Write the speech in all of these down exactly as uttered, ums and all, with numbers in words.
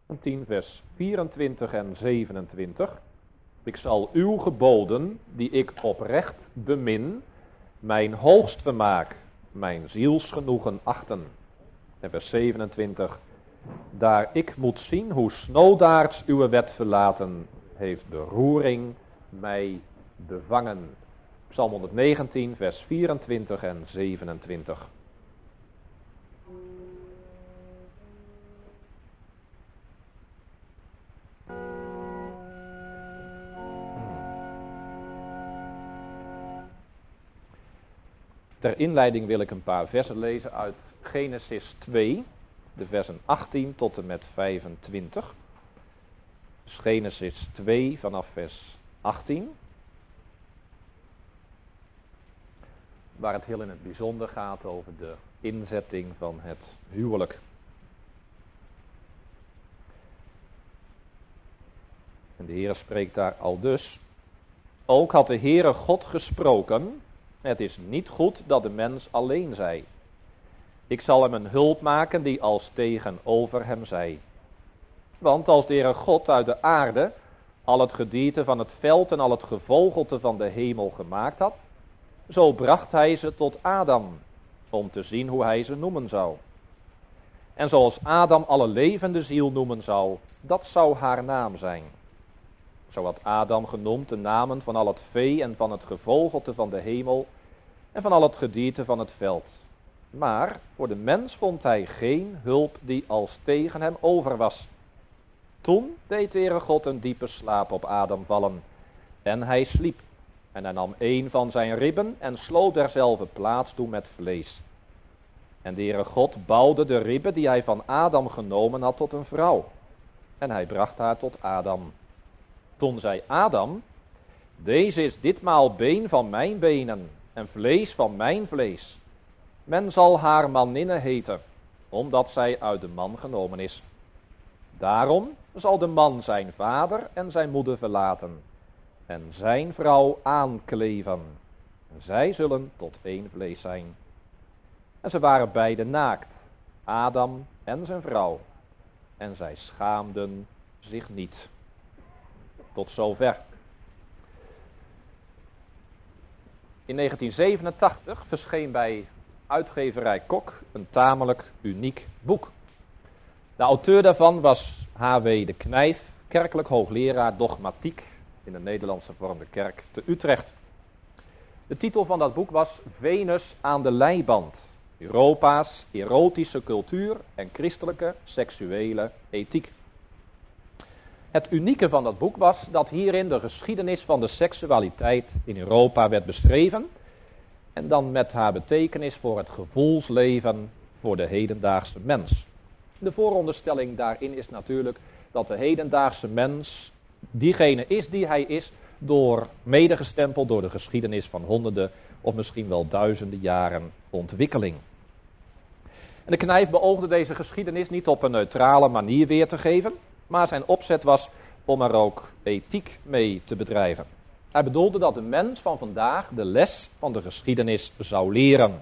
tien vers vierentwintig en zevenentwintig. Ik zal uw geboden, die ik oprecht bemin, mijn hoogst vermaak, mijn zielsgenoegen achten. En vers zevenentwintig. Daar ik moet zien hoe snoodaards uw wet verlaten, heeft beroering mij bevangen. Psalm honderdnegentien, vers vierentwintig en zevenentwintig. Ter inleiding wil ik een paar versen lezen uit Genesis twee, de versen achttien tot en met vijfentwintig. Dus Genesis twee vanaf vers achttien. Waar het heel in het bijzonder gaat over de inzetting van het huwelijk. En de Heere spreekt daar al dus. Ook had de Heere God gesproken: het is niet goed dat de mens alleen zij. Ik zal hem een hulp maken die als tegenover hem zij. Want als de Heere God uit de aarde al het gedierte van het veld en al het gevogelte van de hemel gemaakt had, zo bracht hij ze tot Adam, om te zien hoe hij ze noemen zou. En zoals Adam alle levende ziel noemen zou, dat zou haar naam zijn. Zo had Adam genoemd de namen van al het vee en van het gevogelte van de hemel en van al het gedierte van het veld. Maar voor de mens vond hij geen hulp die als tegen hem over was. Toen deed de Heere God een diepe slaap op Adam vallen, en hij sliep. En hij nam een van zijn ribben en sloot derzelfde plaats toe met vlees. En de Heere God bouwde de ribben die hij van Adam genomen had tot een vrouw. En hij bracht haar tot Adam. Toen zei Adam: deze is ditmaal been van mijn benen en vlees van mijn vlees. Men zal haar maninne heten, omdat zij uit de man genomen is. Daarom zal de man zijn vader en zijn moeder verlaten en zijn vrouw aankleven. Zij zullen tot één vlees zijn. En ze waren beiden naakt, Adam en zijn vrouw, en zij schaamden zich niet. Tot zover. In negentien zevenentachtig verscheen bij uitgeverij Kok een tamelijk uniek boek. De auteur daarvan was H W de Knijf, kerkelijk hoogleraar dogmatiek in de Nederlandse Hervormde Kerk te Utrecht. De titel van dat boek was Venus aan de leiband: Europa's erotische cultuur en christelijke seksuele ethiek. Het unieke van dat boek was dat hierin de geschiedenis van de seksualiteit in Europa werd beschreven, en dan met haar betekenis voor het gevoelsleven voor de hedendaagse mens. De vooronderstelling daarin is natuurlijk dat de hedendaagse mens diegene is die hij is, door medegestempeld door de geschiedenis van honderden of misschien wel duizenden jaren ontwikkeling. En de Knijf beoogde deze geschiedenis niet op een neutrale manier weer te geven, maar zijn opzet was om er ook ethiek mee te bedrijven. Hij bedoelde dat de mens van vandaag de les van de geschiedenis zou leren.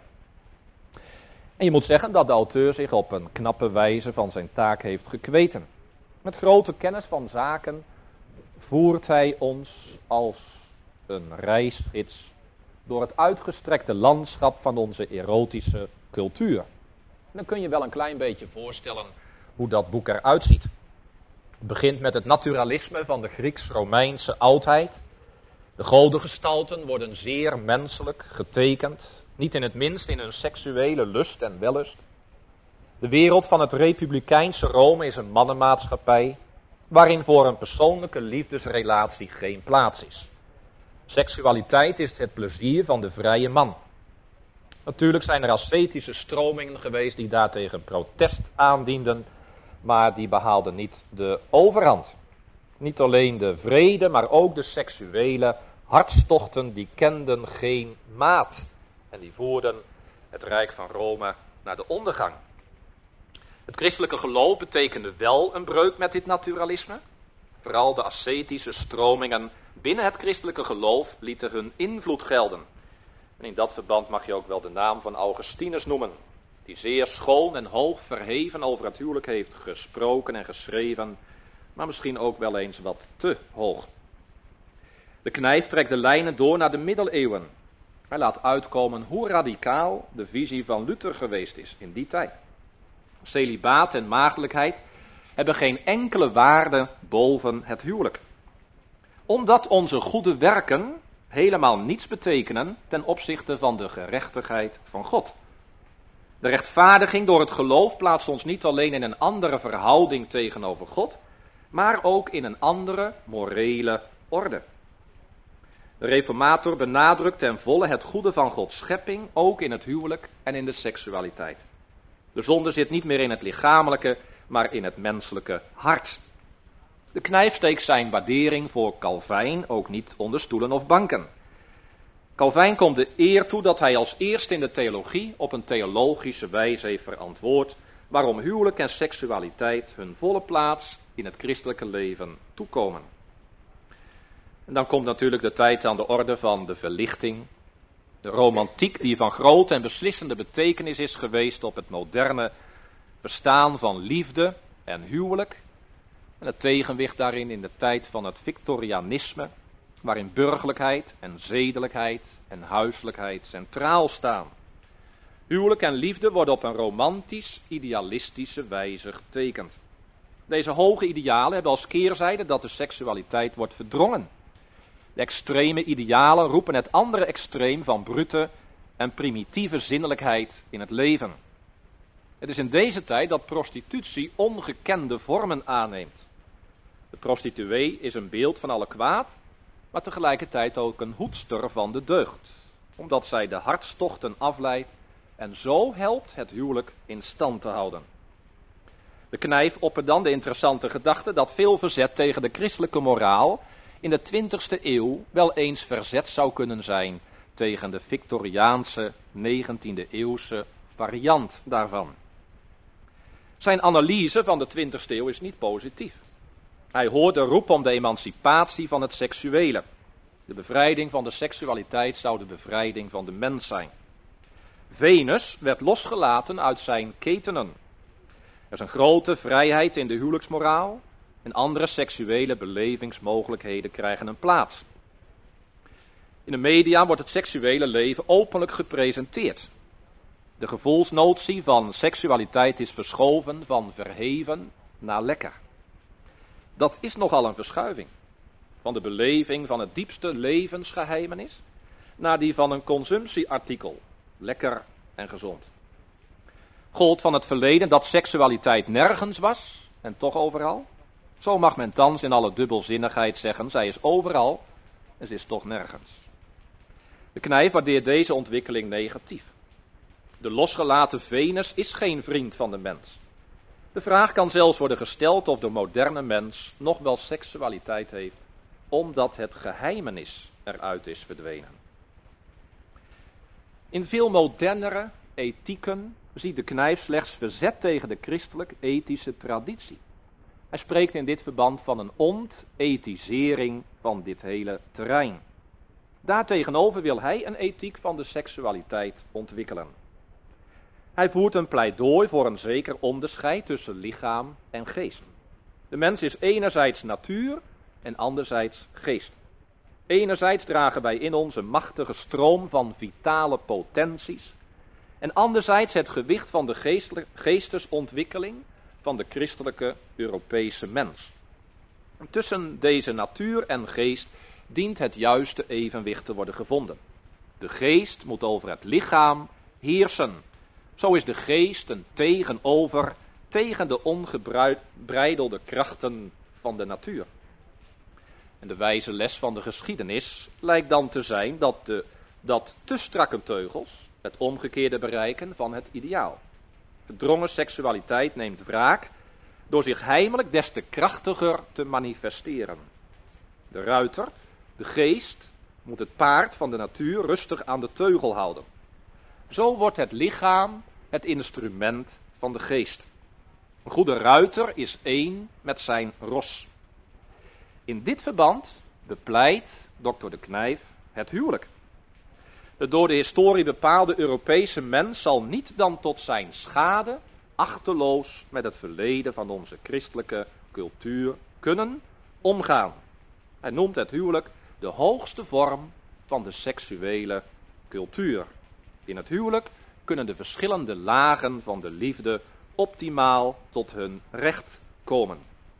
En je moet zeggen dat de auteur zich op een knappe wijze van zijn taak heeft gekweten. Met grote kennis van zaken voert hij ons als een reisgids door het uitgestrekte landschap van onze erotische cultuur. En dan kun je wel een klein beetje voorstellen hoe dat boek eruit ziet. Het begint met het naturalisme van de Grieks-Romeinse oudheid. De godengestalten worden zeer menselijk getekend, niet in het minst in hun seksuele lust en wellust. De wereld van het republikeinse Rome is een mannenmaatschappij, waarin voor een persoonlijke liefdesrelatie geen plaats is. Seksualiteit is het plezier van de vrije man. Natuurlijk zijn er ascetische stromingen geweest die daartegen protest aandienden, maar die behaalden niet de overhand. Niet alleen de vrede, maar ook de seksuele hartstochten, die kenden geen maat. En die voerden het Rijk van Rome naar de ondergang. Het christelijke geloof betekende wel een breuk met dit naturalisme. Vooral de ascetische stromingen binnen het christelijke geloof lieten hun invloed gelden. En in dat verband mag je ook wel de naam van Augustinus noemen. die zeer schoon en hoog verheven over het huwelijk heeft gesproken en geschreven, maar misschien ook wel eens wat te hoog. De Knijf trekt de lijnen door naar de middeleeuwen. Hij laat uitkomen hoe radicaal de visie van Luther geweest is in die tijd. Celibaat en maagdelijkheid hebben geen enkele waarde boven het huwelijk. Omdat onze goede werken helemaal niets betekenen ten opzichte van de gerechtigheid van God. De rechtvaardiging door het geloof plaatst ons niet alleen in een andere verhouding tegenover God, maar ook in een andere morele orde. De reformator benadrukt ten volle het goede van Gods schepping, ook in het huwelijk en in de seksualiteit. De zonde zit niet meer in het lichamelijke, maar in het menselijke hart. De Knijf steekt zijn waardering voor Calvijn ook niet onder stoelen of banken. Calvijn komt de eer toe dat hij als eerste in de theologie op een theologische wijze heeft verantwoord waarom huwelijk en seksualiteit hun volle plaats in het christelijke leven toekomen. En dan komt natuurlijk de tijd aan de orde van de verlichting, de romantiek die van grote en beslissende betekenis is geweest op het moderne verstaan van liefde en huwelijk. En het tegenwicht daarin in de tijd van het Victorianisme, waarin burgerlijkheid en zedelijkheid en huiselijkheid centraal staan. Huwelijk en liefde worden op een romantisch-idealistische wijze getekend. Deze hoge idealen hebben als keerzijde dat de seksualiteit wordt verdrongen. De extreme idealen roepen het andere extreem van brute en primitieve zinnelijkheid in het leven. Het is in deze tijd dat prostitutie ongekende vormen aanneemt. De prostituee is een beeld van alle kwaad, maar tegelijkertijd ook een hoedster van de deugd, omdat zij de hartstochten afleidt en zo helpt het huwelijk in stand te houden. De Knijf oppert dan de interessante gedachte dat veel verzet tegen de christelijke moraal in de twintigste eeuw wel eens verzet zou kunnen zijn tegen de Victoriaanse negentiende eeuwse variant daarvan. Zijn analyse van de twintigste eeuw is niet positief. Hij hoort de roep om de emancipatie van het seksuele. De bevrijding van de seksualiteit zou de bevrijding van de mens zijn. Venus werd losgelaten uit zijn ketenen. Er is een grote vrijheid in de huwelijksmoraal en andere seksuele belevingsmogelijkheden krijgen een plaats. In de media wordt het seksuele leven openlijk gepresenteerd. De gevoelsnotie van seksualiteit is verschoven van verheven naar lekker. Dat is nogal een verschuiving. Van de beleving van het diepste levensgeheimenis naar die van een consumptieartikel. Lekker en gezond. Gold van het verleden dat seksualiteit nergens was en toch overal. Zo mag men thans in alle dubbelzinnigheid zeggen, zij is overal en ze is toch nergens. De Knijf waardeert deze ontwikkeling negatief. De losgelaten Venus is geen vriend van de mens. De vraag kan zelfs worden gesteld of de moderne mens nog wel seksualiteit heeft, omdat het geheimenis eruit is verdwenen. In veel modernere ethieken ziet de Knijf slechts verzet tegen de christelijk-ethische traditie. Hij spreekt in dit verband van een ontethisering van dit hele terrein. Daartegenover wil hij een ethiek van de seksualiteit ontwikkelen. Hij voert een pleidooi voor een zeker onderscheid tussen lichaam en geest. De mens is enerzijds natuur en anderzijds geest. Enerzijds dragen wij in ons een machtige stroom van vitale potenties en anderzijds het gewicht van de geestesontwikkeling van de christelijke Europese mens. Tussen deze natuur en geest dient het juiste evenwicht te worden gevonden. De geest moet over het lichaam heersen. Zo is de geest een tegenover tegen de ongebreidelde krachten van de natuur. En de wijze les van de geschiedenis lijkt dan te zijn dat, de, dat te strakke teugels het omgekeerde bereiken van het ideaal. Verdrongen seksualiteit neemt wraak door zich heimelijk des te krachtiger te manifesteren. De ruiter, de geest, moet het paard van de natuur rustig aan de teugel houden. Zo wordt het lichaam het instrument van de geest. Een goede ruiter is één met zijn ros. In dit verband bepleit dokter De Knijf het huwelijk. De door de historie bepaalde Europese mens zal niet dan tot zijn schade achteloos met het verleden van onze christelijke cultuur kunnen omgaan. Hij noemt het huwelijk de hoogste vorm van de seksuele cultuur. In het huwelijk kunnen de verschillende lagen van de liefde optimaal tot hun recht komen.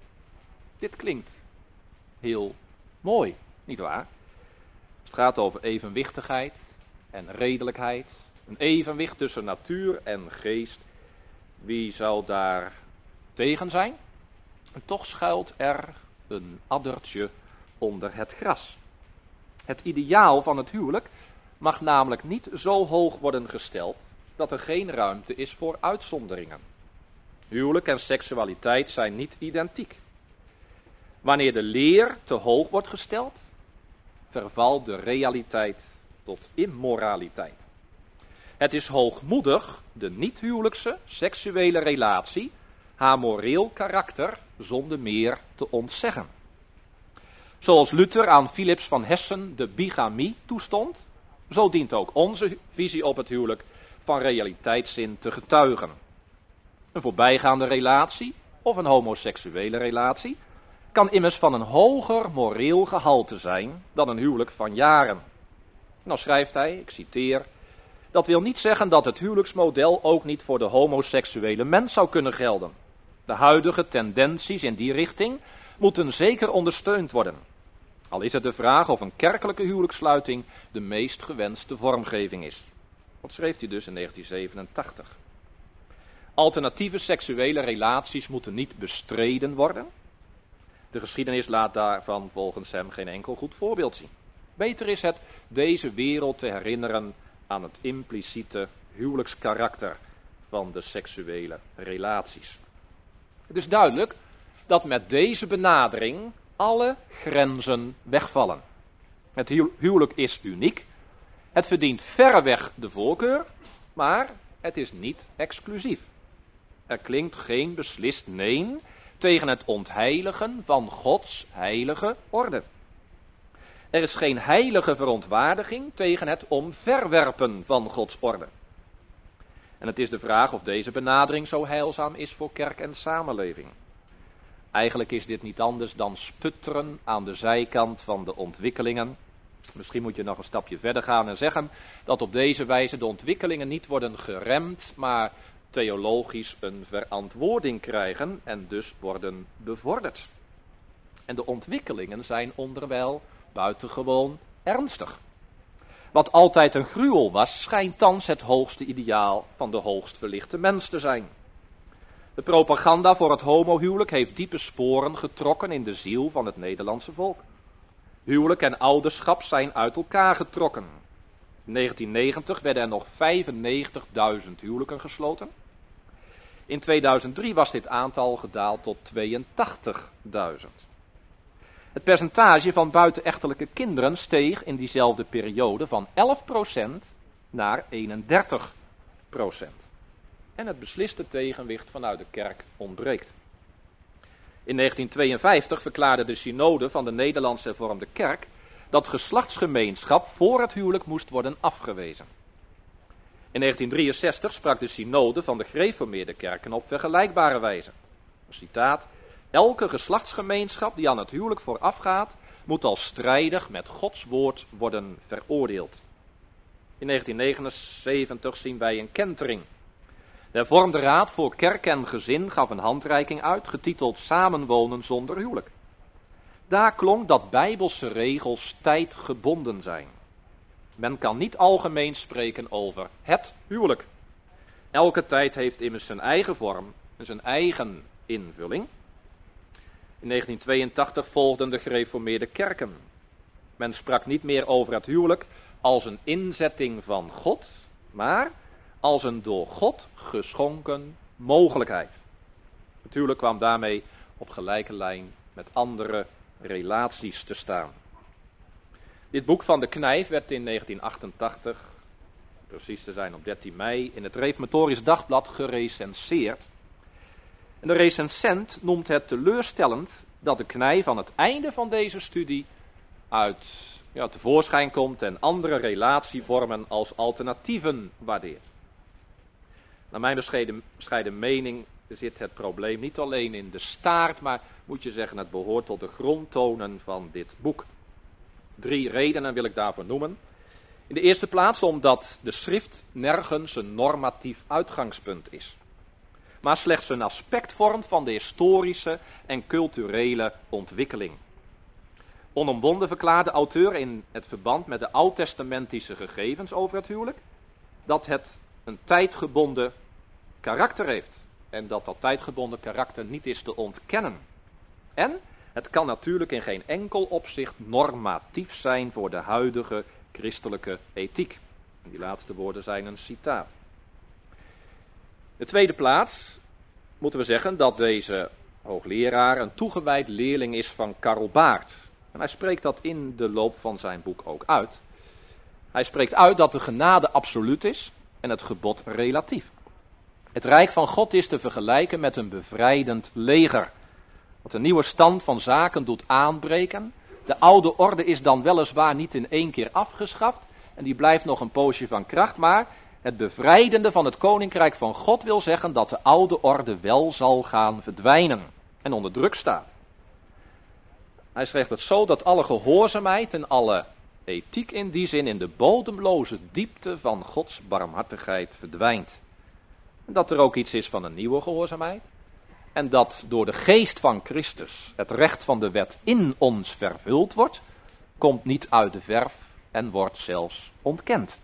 Dit klinkt heel mooi, nietwaar? Het gaat over evenwichtigheid en redelijkheid. Een evenwicht tussen natuur en geest. Wie zou daar tegen zijn? En toch schuilt er een addertje onder het gras. Het ideaal van het huwelijk mag namelijk niet zo hoog worden gesteld dat er geen ruimte is voor uitzonderingen. Huwelijk en seksualiteit zijn niet identiek. Wanneer de leer te hoog wordt gesteld, vervalt de realiteit tot immoraliteit. Het is hoogmoedig de niet-huwelijkse seksuele relatie haar moreel karakter zonder meer te ontzeggen. Zoals Luther aan Philips van Hessen de bigamie toestond, zo dient ook onze visie op het huwelijk van realiteitszin te getuigen. Een voorbijgaande relatie of een homoseksuele relatie kan immers van een hoger moreel gehalte zijn dan een huwelijk van jaren. Nou schrijft hij, ik citeer, dat wil niet zeggen dat het huwelijksmodel ook niet voor de homoseksuele mens zou kunnen gelden. De huidige tendenties in die richting moeten zeker ondersteund worden. Al is het de vraag of een kerkelijke huwelijkssluiting de meest gewenste vormgeving is. Dat schreef hij dus in negentien zevenentachtig. Alternatieve seksuele relaties moeten niet bestreden worden. De geschiedenis laat daarvan volgens hem geen enkel goed voorbeeld zien. Beter is het deze wereld te herinneren aan het impliciete huwelijkskarakter van de seksuele relaties. Het is duidelijk dat met deze benadering alle grenzen wegvallen. Het huwelijk is uniek, het verdient verreweg de voorkeur, maar het is niet exclusief. Er klinkt geen beslist nee tegen het ontheiligen van Gods heilige orde. Er is geen heilige verontwaardiging tegen het omverwerpen van Gods orde. En het is de vraag of deze benadering zo heilzaam is voor kerk en samenleving. Eigenlijk is dit niet anders dan sputteren aan de zijkant van de ontwikkelingen. Misschien moet je nog een stapje verder gaan en zeggen dat op deze wijze de ontwikkelingen niet worden geremd, maar theologisch een verantwoording krijgen en dus worden bevorderd. En de ontwikkelingen zijn onderwijl buitengewoon ernstig. Wat altijd een gruwel was, schijnt thans het hoogste ideaal van de hoogst verlichte mens te zijn. De propaganda voor het homohuwelijk heeft diepe sporen getrokken in de ziel van het Nederlandse volk. Huwelijk en ouderschap zijn uit elkaar getrokken. In negentien negentig werden er nog vijfennegentigduizend huwelijken gesloten. In tweeduizend drie was dit aantal gedaald tot tweeëntachtigduizend. Het percentage van buitenechtelijke kinderen steeg in diezelfde periode van elf procent naar eenendertig procent. En het besliste tegenwicht vanuit de kerk ontbreekt. In negentien tweeënvijftig verklaarde de synode van de Nederlandse Hervormde Kerk dat geslachtsgemeenschap voor het huwelijk moest worden afgewezen. In negentien drieënzestig sprak de synode van de gereformeerde kerken op vergelijkbare wijze. Een citaat: elke geslachtsgemeenschap die aan het huwelijk voorafgaat, moet als strijdig met Gods woord worden veroordeeld. In negentien negenenzeventig zien wij een kentering. De Hervormde Raad voor Kerk en Gezin gaf een handreiking uit, getiteld Samenwonen zonder huwelijk. Daar klonk dat bijbelse regels tijdgebonden zijn. Men kan niet algemeen spreken over het huwelijk. Elke tijd heeft immers zijn eigen vorm en zijn eigen invulling. In negentien tweeëntachtig volgden de gereformeerde kerken. Men sprak niet meer over het huwelijk als een inzetting van God, maar als een door God geschonken mogelijkheid. Het huwelijk kwam daarmee op gelijke lijn met andere relaties te staan. Dit boek van de Knijf werd in negentien achtentachtig, precies te zijn op dertien mei, in het Reformatorisch Dagblad gerecenseerd. En de recensent noemt het teleurstellend dat de Knijf aan het einde van deze studie uit ja, tevoorschijn komt en andere relatievormen als alternatieven waardeert. Naar mijn bescheiden, bescheiden mening zit het probleem niet alleen in de staart, maar moet je zeggen, het behoort tot de grondtonen van dit boek. Drie redenen wil ik daarvoor noemen. In de eerste plaats omdat de schrift nergens een normatief uitgangspunt is, maar slechts een aspect vormt van de historische en culturele ontwikkeling. Onomwonden verklaart de auteur in het verband met de oud-testamentische gegevens over het huwelijk dat het een tijdgebonden karakter heeft en dat dat tijdgebonden karakter niet is te ontkennen. En het kan natuurlijk in geen enkel opzicht normatief zijn voor de huidige christelijke ethiek. En die laatste woorden zijn een citaat. In de tweede plaats moeten we zeggen dat deze hoogleraar een toegewijd leerling is van Karl Barth. En hij spreekt dat in de loop van zijn boek ook uit. Hij spreekt uit dat de genade absoluut is en het gebod relatief. Het rijk van God is te vergelijken met een bevrijdend leger, wat een nieuwe stand van zaken doet aanbreken. De oude orde is dan weliswaar niet in één keer afgeschaft en die blijft nog een poosje van kracht, maar het bevrijdende van het koninkrijk van God wil zeggen dat de oude orde wel zal gaan verdwijnen en onder druk staat. Hij schrijft het zo dat alle gehoorzaamheid en alle ethiek in die zin in de bodemloze diepte van Gods barmhartigheid verdwijnt. En dat er ook iets is van een nieuwe gehoorzaamheid. En dat door de geest van Christus het recht van de wet in ons vervuld wordt, komt niet uit de verf en wordt zelfs ontkend.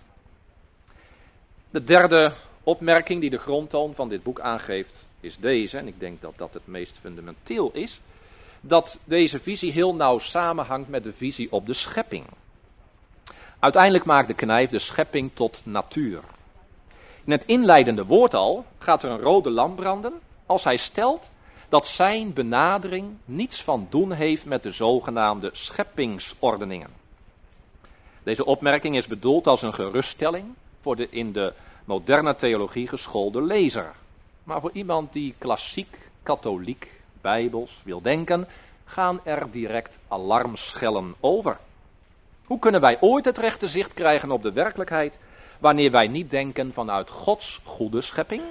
De derde opmerking die de grondtoon van dit boek aangeeft is deze, en ik denk dat dat het meest fundamenteel is, dat deze visie heel nauw samenhangt met de visie op de schepping. Uiteindelijk maakt de Knijf de schepping tot natuur. In het inleidende woord al gaat er een rode lamp branden als hij stelt dat zijn benadering niets van doen heeft met de zogenaamde scheppingsordeningen. Deze opmerking is bedoeld als een geruststelling voor de in de moderne theologie geschoolde lezer. Maar voor iemand die klassiek, katholiek, bijbels wil denken, gaan er direct alarmschellen over. Hoe kunnen wij ooit het rechte zicht krijgen op de werkelijkheid wanneer wij niet denken vanuit Gods goede schepping?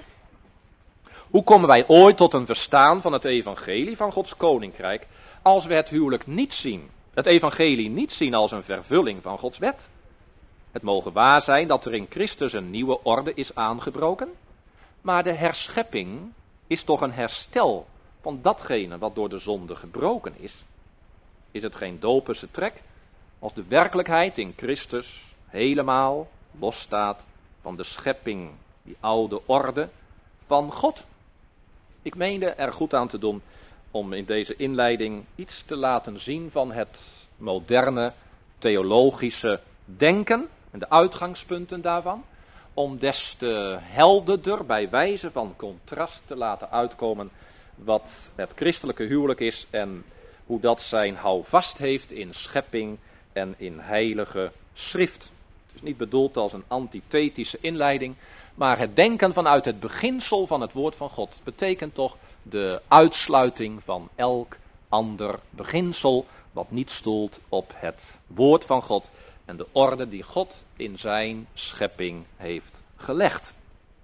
Hoe komen wij ooit tot een verstaan van het evangelie van Gods koninkrijk als we het huwelijk niet zien, het evangelie niet zien als een vervulling van Gods wet? Het mogen waar zijn dat er in Christus een nieuwe orde is aangebroken, maar de herschepping is toch een herstel van datgene wat door de zonde gebroken is. Is het geen doperse trek als de werkelijkheid in Christus helemaal losstaat van de schepping, die oude orde van God? Ik meende er goed aan te doen om in deze inleiding iets te laten zien van het moderne theologische denken en de uitgangspunten daarvan, om des te helderder bij wijze van contrast te laten uitkomen wat het christelijke huwelijk is en hoe dat zijn houvast heeft in schepping en in heilige schrift. Het is niet bedoeld als een antithetische inleiding, maar het denken vanuit het beginsel van het woord van God betekent toch de uitsluiting van elk ander beginsel wat niet stoelt op het woord van God en de orde die God in zijn schepping heeft gelegd.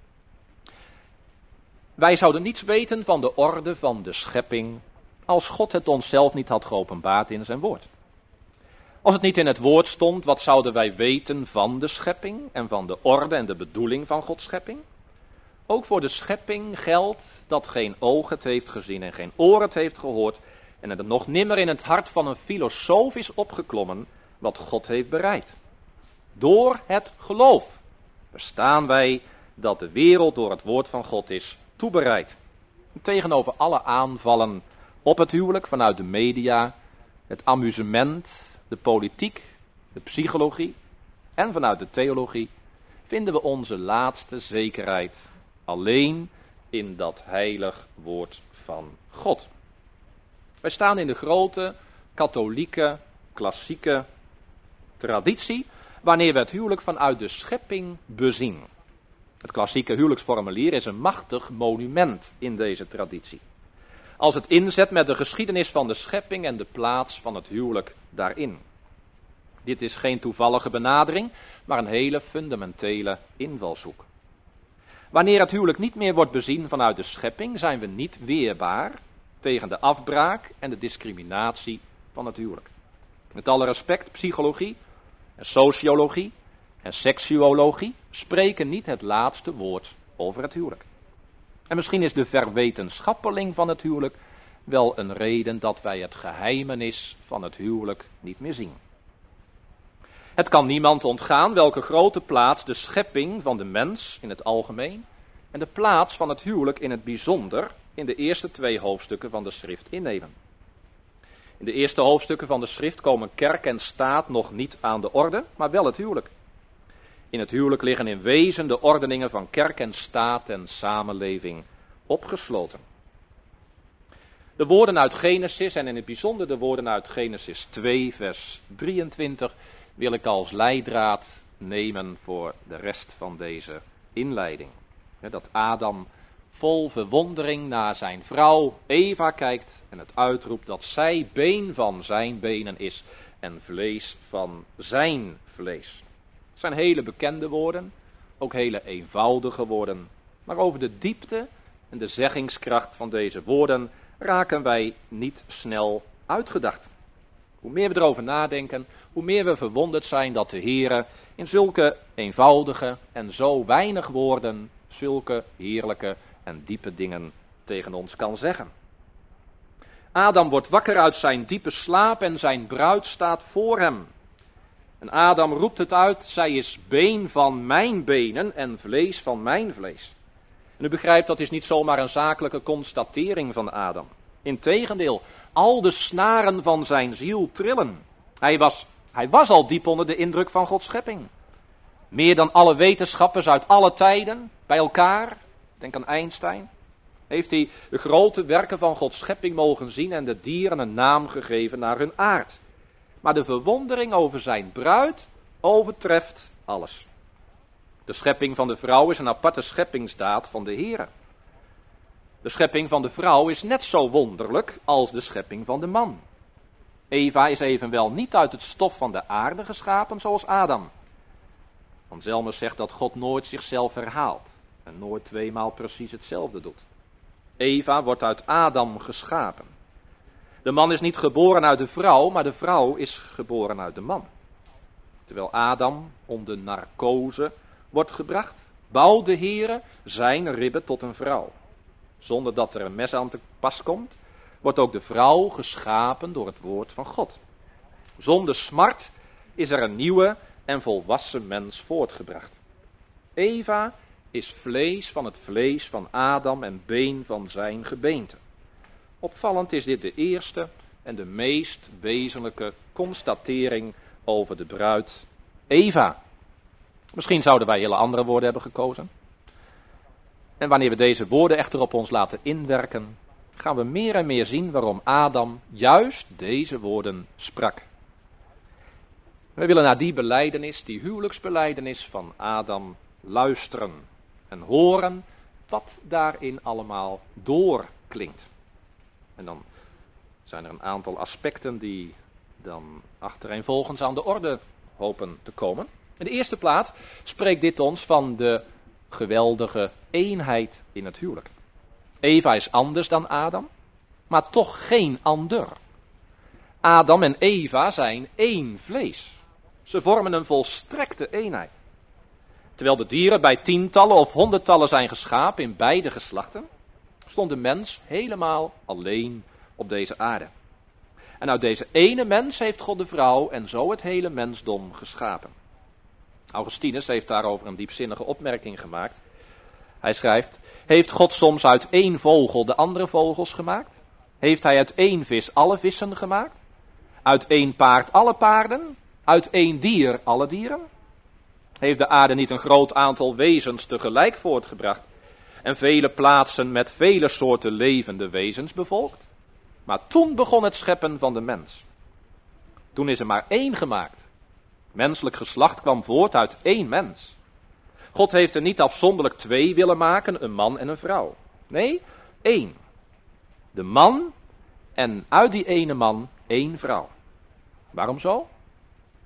Wij zouden niets weten van de orde van de schepping als God het onszelf niet had geopenbaard in zijn woord. Als het niet in het woord stond, wat zouden wij weten van de schepping en van de orde en de bedoeling van Gods schepping? Ook voor de schepping geldt dat geen oog het heeft gezien en geen oor het heeft gehoord en er nog nimmer in het hart van een filosoof is opgeklommen wat God heeft bereid. Door het geloof verstaan wij dat de wereld door het woord van God is toebereid. Tegenover alle aanvallen op het huwelijk vanuit de media, het amusement, de politiek, de psychologie en vanuit de theologie vinden we onze laatste zekerheid alleen in dat heilig woord van God. Wij staan in de grote katholieke, klassieke traditie wanneer we het huwelijk vanuit de schepping bezien. Het klassieke huwelijksformulier is een machtig monument in deze traditie. Als het inzet met de geschiedenis van de schepping en de plaats van het huwelijk daarin. Dit is geen toevallige benadering, maar een hele fundamentele invalshoek. Wanneer het huwelijk niet meer wordt bezien vanuit de schepping, zijn we niet weerbaar tegen de afbraak en de discriminatie van het huwelijk. Met alle respect, psychologie en sociologie en seksuologie spreken niet het laatste woord over het huwelijk. En misschien is de verwetenschappeling van het huwelijk wel een reden dat wij het geheimenis van het huwelijk niet meer zien. Het kan niemand ontgaan welke grote plaats de schepping van de mens in het algemeen en de plaats van het huwelijk in het bijzonder in de eerste twee hoofdstukken van de schrift innemen. In de eerste hoofdstukken van de schrift komen kerk en staat nog niet aan de orde, maar wel het huwelijk. In het huwelijk liggen in wezen de ordeningen van kerk en staat en samenleving opgesloten. De woorden uit Genesis en in het bijzonder de woorden uit Genesis twee vers drieëntwintig wil ik als leidraad nemen voor de rest van deze inleiding. Dat Adam vol verwondering naar zijn vrouw Eva kijkt en het uitroept dat zij been van zijn benen is en vlees van zijn vlees. Het zijn hele bekende woorden, ook hele eenvoudige woorden, maar over de diepte en de zeggingskracht van deze woorden raken wij niet snel uitgedacht. Hoe meer we erover nadenken, hoe meer we verwonderd zijn dat de Heere in zulke eenvoudige en zo weinig woorden zulke heerlijke en diepe dingen tegen ons kan zeggen. Adam wordt wakker uit zijn diepe slaap en zijn bruid staat voor hem. En Adam roept het uit, zij is been van mijn benen en vlees van mijn vlees. En u begrijpt, dat is niet zomaar een zakelijke constatering van Adam. Integendeel, al de snaren van zijn ziel trillen. Hij was, hij was al diep onder de indruk van Gods schepping. Meer dan alle wetenschappers uit alle tijden bij elkaar, denk aan Einstein, heeft hij de grote werken van Gods schepping mogen zien en de dieren een naam gegeven naar hun aard. Maar de verwondering over zijn bruid overtreft alles. De schepping van de vrouw is een aparte scheppingsdaad van de Heere. De schepping van de vrouw is net zo wonderlijk als de schepping van de man. Eva is evenwel niet uit het stof van de aarde geschapen zoals Adam. Anselmus zegt dat God nooit zichzelf herhaalt en nooit tweemaal precies hetzelfde doet. Eva wordt uit Adam geschapen. De man is niet geboren uit de vrouw, maar de vrouw is geboren uit de man. Terwijl Adam onder narcose wordt gebracht, bouwt de Heere zijn ribben tot een vrouw. Zonder dat er een mes aan te pas komt, wordt ook de vrouw geschapen door het woord van God. Zonder smart is er een nieuwe en volwassen mens voortgebracht. Eva is vlees van het vlees van Adam en been van zijn gebeente. Opvallend is dit de eerste en de meest wezenlijke constatering over de bruid Eva. Misschien zouden wij hele andere woorden hebben gekozen. En wanneer we deze woorden echter op ons laten inwerken, gaan we meer en meer zien waarom Adam juist deze woorden sprak. We willen naar die belijdenis, die huwelijksbelijdenis van Adam luisteren en horen wat daarin allemaal doorklinkt. En dan zijn er een aantal aspecten die dan achtereenvolgens aan de orde hopen te komen. In de eerste plaats spreekt dit ons van de geweldige eenheid in het huwelijk. Eva is anders dan Adam, maar toch geen ander. Adam en Eva zijn één vlees. Ze vormen een volstrekte eenheid. Terwijl de dieren bij tientallen of honderdtallen zijn geschapen in beide geslachten, stond de mens helemaal alleen op deze aarde. En uit deze ene mens heeft God de vrouw en zo het hele mensdom geschapen. Augustinus heeft daarover een diepzinnige opmerking gemaakt. Hij schrijft, heeft God soms uit één vogel de andere vogels gemaakt? Heeft hij uit één vis alle vissen gemaakt? Uit één paard alle paarden? Uit één dier alle dieren? Heeft de aarde niet een groot aantal wezens tegelijk voortgebracht en vele plaatsen met vele soorten levende wezens bevolkt? Maar toen begon het scheppen van de mens. Toen is er maar één gemaakt. Menselijk geslacht kwam voort uit één mens. God heeft er niet afzonderlijk twee willen maken, een man en een vrouw. Nee, één. De man en uit die ene man één vrouw. Waarom zo?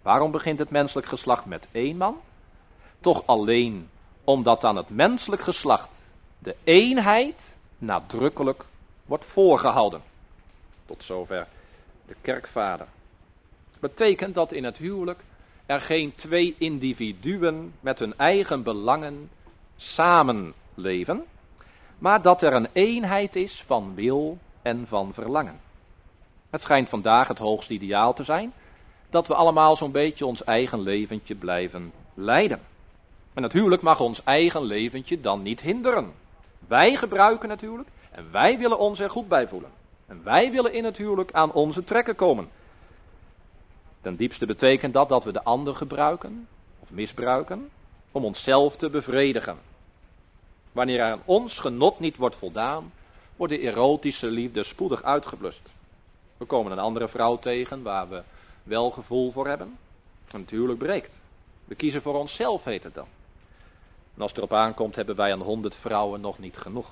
Waarom begint het menselijk geslacht met één man? Toch alleen omdat aan het menselijk geslacht de eenheid nadrukkelijk wordt voorgehouden. Tot zover de kerkvader. Betekent dat in het huwelijk er geen twee individuen met hun eigen belangen samenleven, maar dat er een eenheid is van wil en van verlangen. Het schijnt vandaag het hoogste ideaal te zijn dat we allemaal zo'n beetje ons eigen leventje blijven leiden. En het huwelijk mag ons eigen leventje dan niet hinderen. Wij gebruiken het huwelijk en wij willen ons er goed bij voelen. En wij willen in het huwelijk aan onze trekken komen. Ten diepste betekent dat dat we de ander gebruiken of misbruiken om onszelf te bevredigen. Wanneer aan ons genot niet wordt voldaan, wordt de erotische liefde spoedig uitgeblust. We komen een andere vrouw tegen waar we wel gevoel voor hebben en het huwelijk breekt. We kiezen voor onszelf, heet het dan. En als het erop aankomt, hebben wij aan honderd vrouwen nog niet genoeg.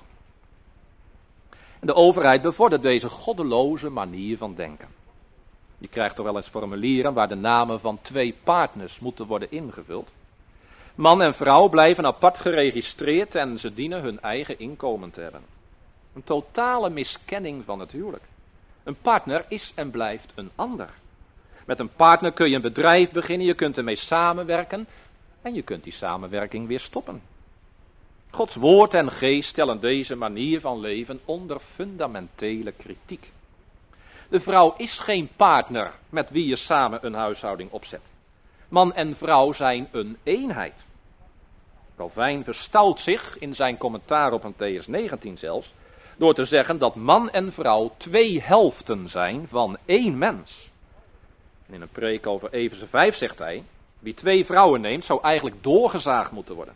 En de overheid bevordert deze goddeloze manier van denken. Je krijgt toch wel eens formulieren waar de namen van twee partners moeten worden ingevuld. Man en vrouw blijven apart geregistreerd en ze dienen hun eigen inkomen te hebben. Een totale miskenning van het huwelijk. Een partner is en blijft een ander. Met een partner kun je een bedrijf beginnen, je kunt ermee samenwerken en je kunt die samenwerking weer stoppen. Gods woord en geest stellen deze manier van leven onder fundamentele kritiek. De vrouw is geen partner met wie je samen een huishouding opzet. Man en vrouw zijn een eenheid. Calvijn verstout zich in zijn commentaar op Mattheüs negentien zelfs, door te zeggen dat man en vrouw twee helften zijn van één mens. En in een preek over Efeze vijf zegt hij, wie twee vrouwen neemt zou eigenlijk doorgezaagd moeten worden.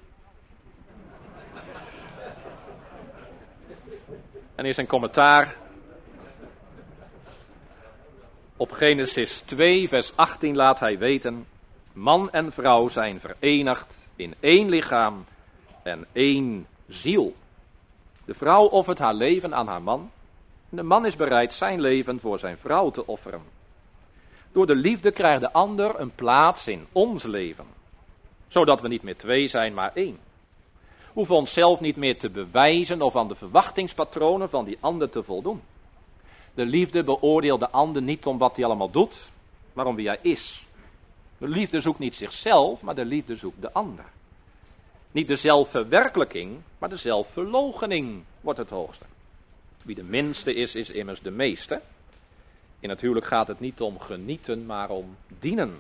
En in zijn commentaar op Genesis twee vers achttien laat hij weten, man en vrouw zijn verenigd in één lichaam en één ziel. De vrouw offert haar leven aan haar man en de man is bereid zijn leven voor zijn vrouw te offeren. Door de liefde krijgt de ander een plaats in ons leven, zodat we niet meer twee zijn, maar één. We hoeven onszelf niet meer te bewijzen of aan de verwachtingspatronen van die ander te voldoen. De liefde beoordeelt de ander niet om wat hij allemaal doet, maar om wie hij is. De liefde zoekt niet zichzelf, maar de liefde zoekt de ander. Niet de zelfverwerkelijking, maar de zelfverloochening wordt het hoogste. Wie de minste is, is immers de meeste. In het huwelijk gaat het niet om genieten, maar om dienen.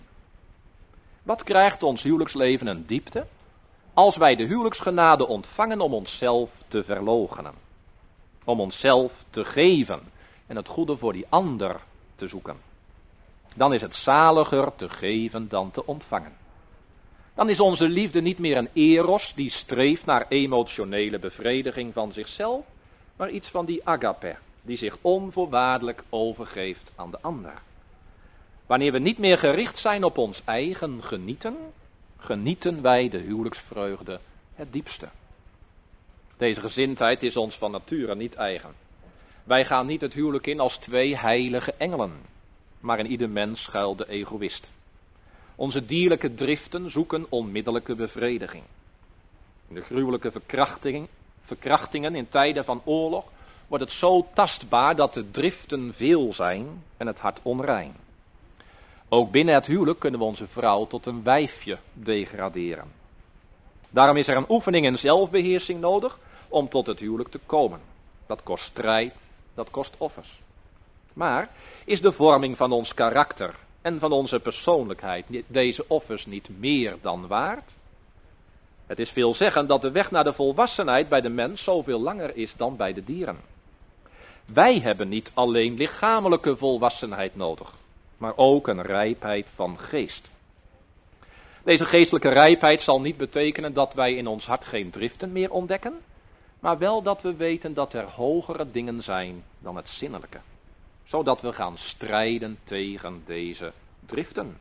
Wat krijgt ons huwelijksleven een diepte? Als wij de huwelijksgenade ontvangen om onszelf te verloochenen. Om onszelf te geven en het goede voor die ander te zoeken. Dan is het zaliger te geven dan te ontvangen. Dan is onze liefde niet meer een eros die streeft naar emotionele bevrediging van zichzelf, maar iets van die agape, die zich onvoorwaardelijk overgeeft aan de ander. Wanneer we niet meer gericht zijn op ons eigen genieten, genieten wij de huwelijksvreugde het diepste. Deze gezindheid is ons van nature niet eigen. Wij gaan niet het huwelijk in als twee heilige engelen, maar in ieder mens schuilt de egoïst. Onze dierlijke driften zoeken onmiddellijke bevrediging. In de gruwelijke verkrachtingen, verkrachtingen in tijden van oorlog wordt het zo tastbaar dat de driften veel zijn en het hart onrein. Ook binnen het huwelijk kunnen we onze vrouw tot een wijfje degraderen. Daarom is er een oefening in zelfbeheersing nodig om tot het huwelijk te komen. Dat kost strijd, dat kost offers. Maar is de vorming van ons karakter en van onze persoonlijkheid deze offers niet meer dan waard? Het is veelzeggend dat de weg naar de volwassenheid bij de mens zoveel langer is dan bij de dieren. Wij hebben niet alleen lichamelijke volwassenheid nodig, maar ook een rijpheid van geest. Deze geestelijke rijpheid zal niet betekenen dat wij in ons hart geen driften meer ontdekken, maar wel dat we weten dat er hogere dingen zijn dan het zinnelijke, zodat we gaan strijden tegen deze driften.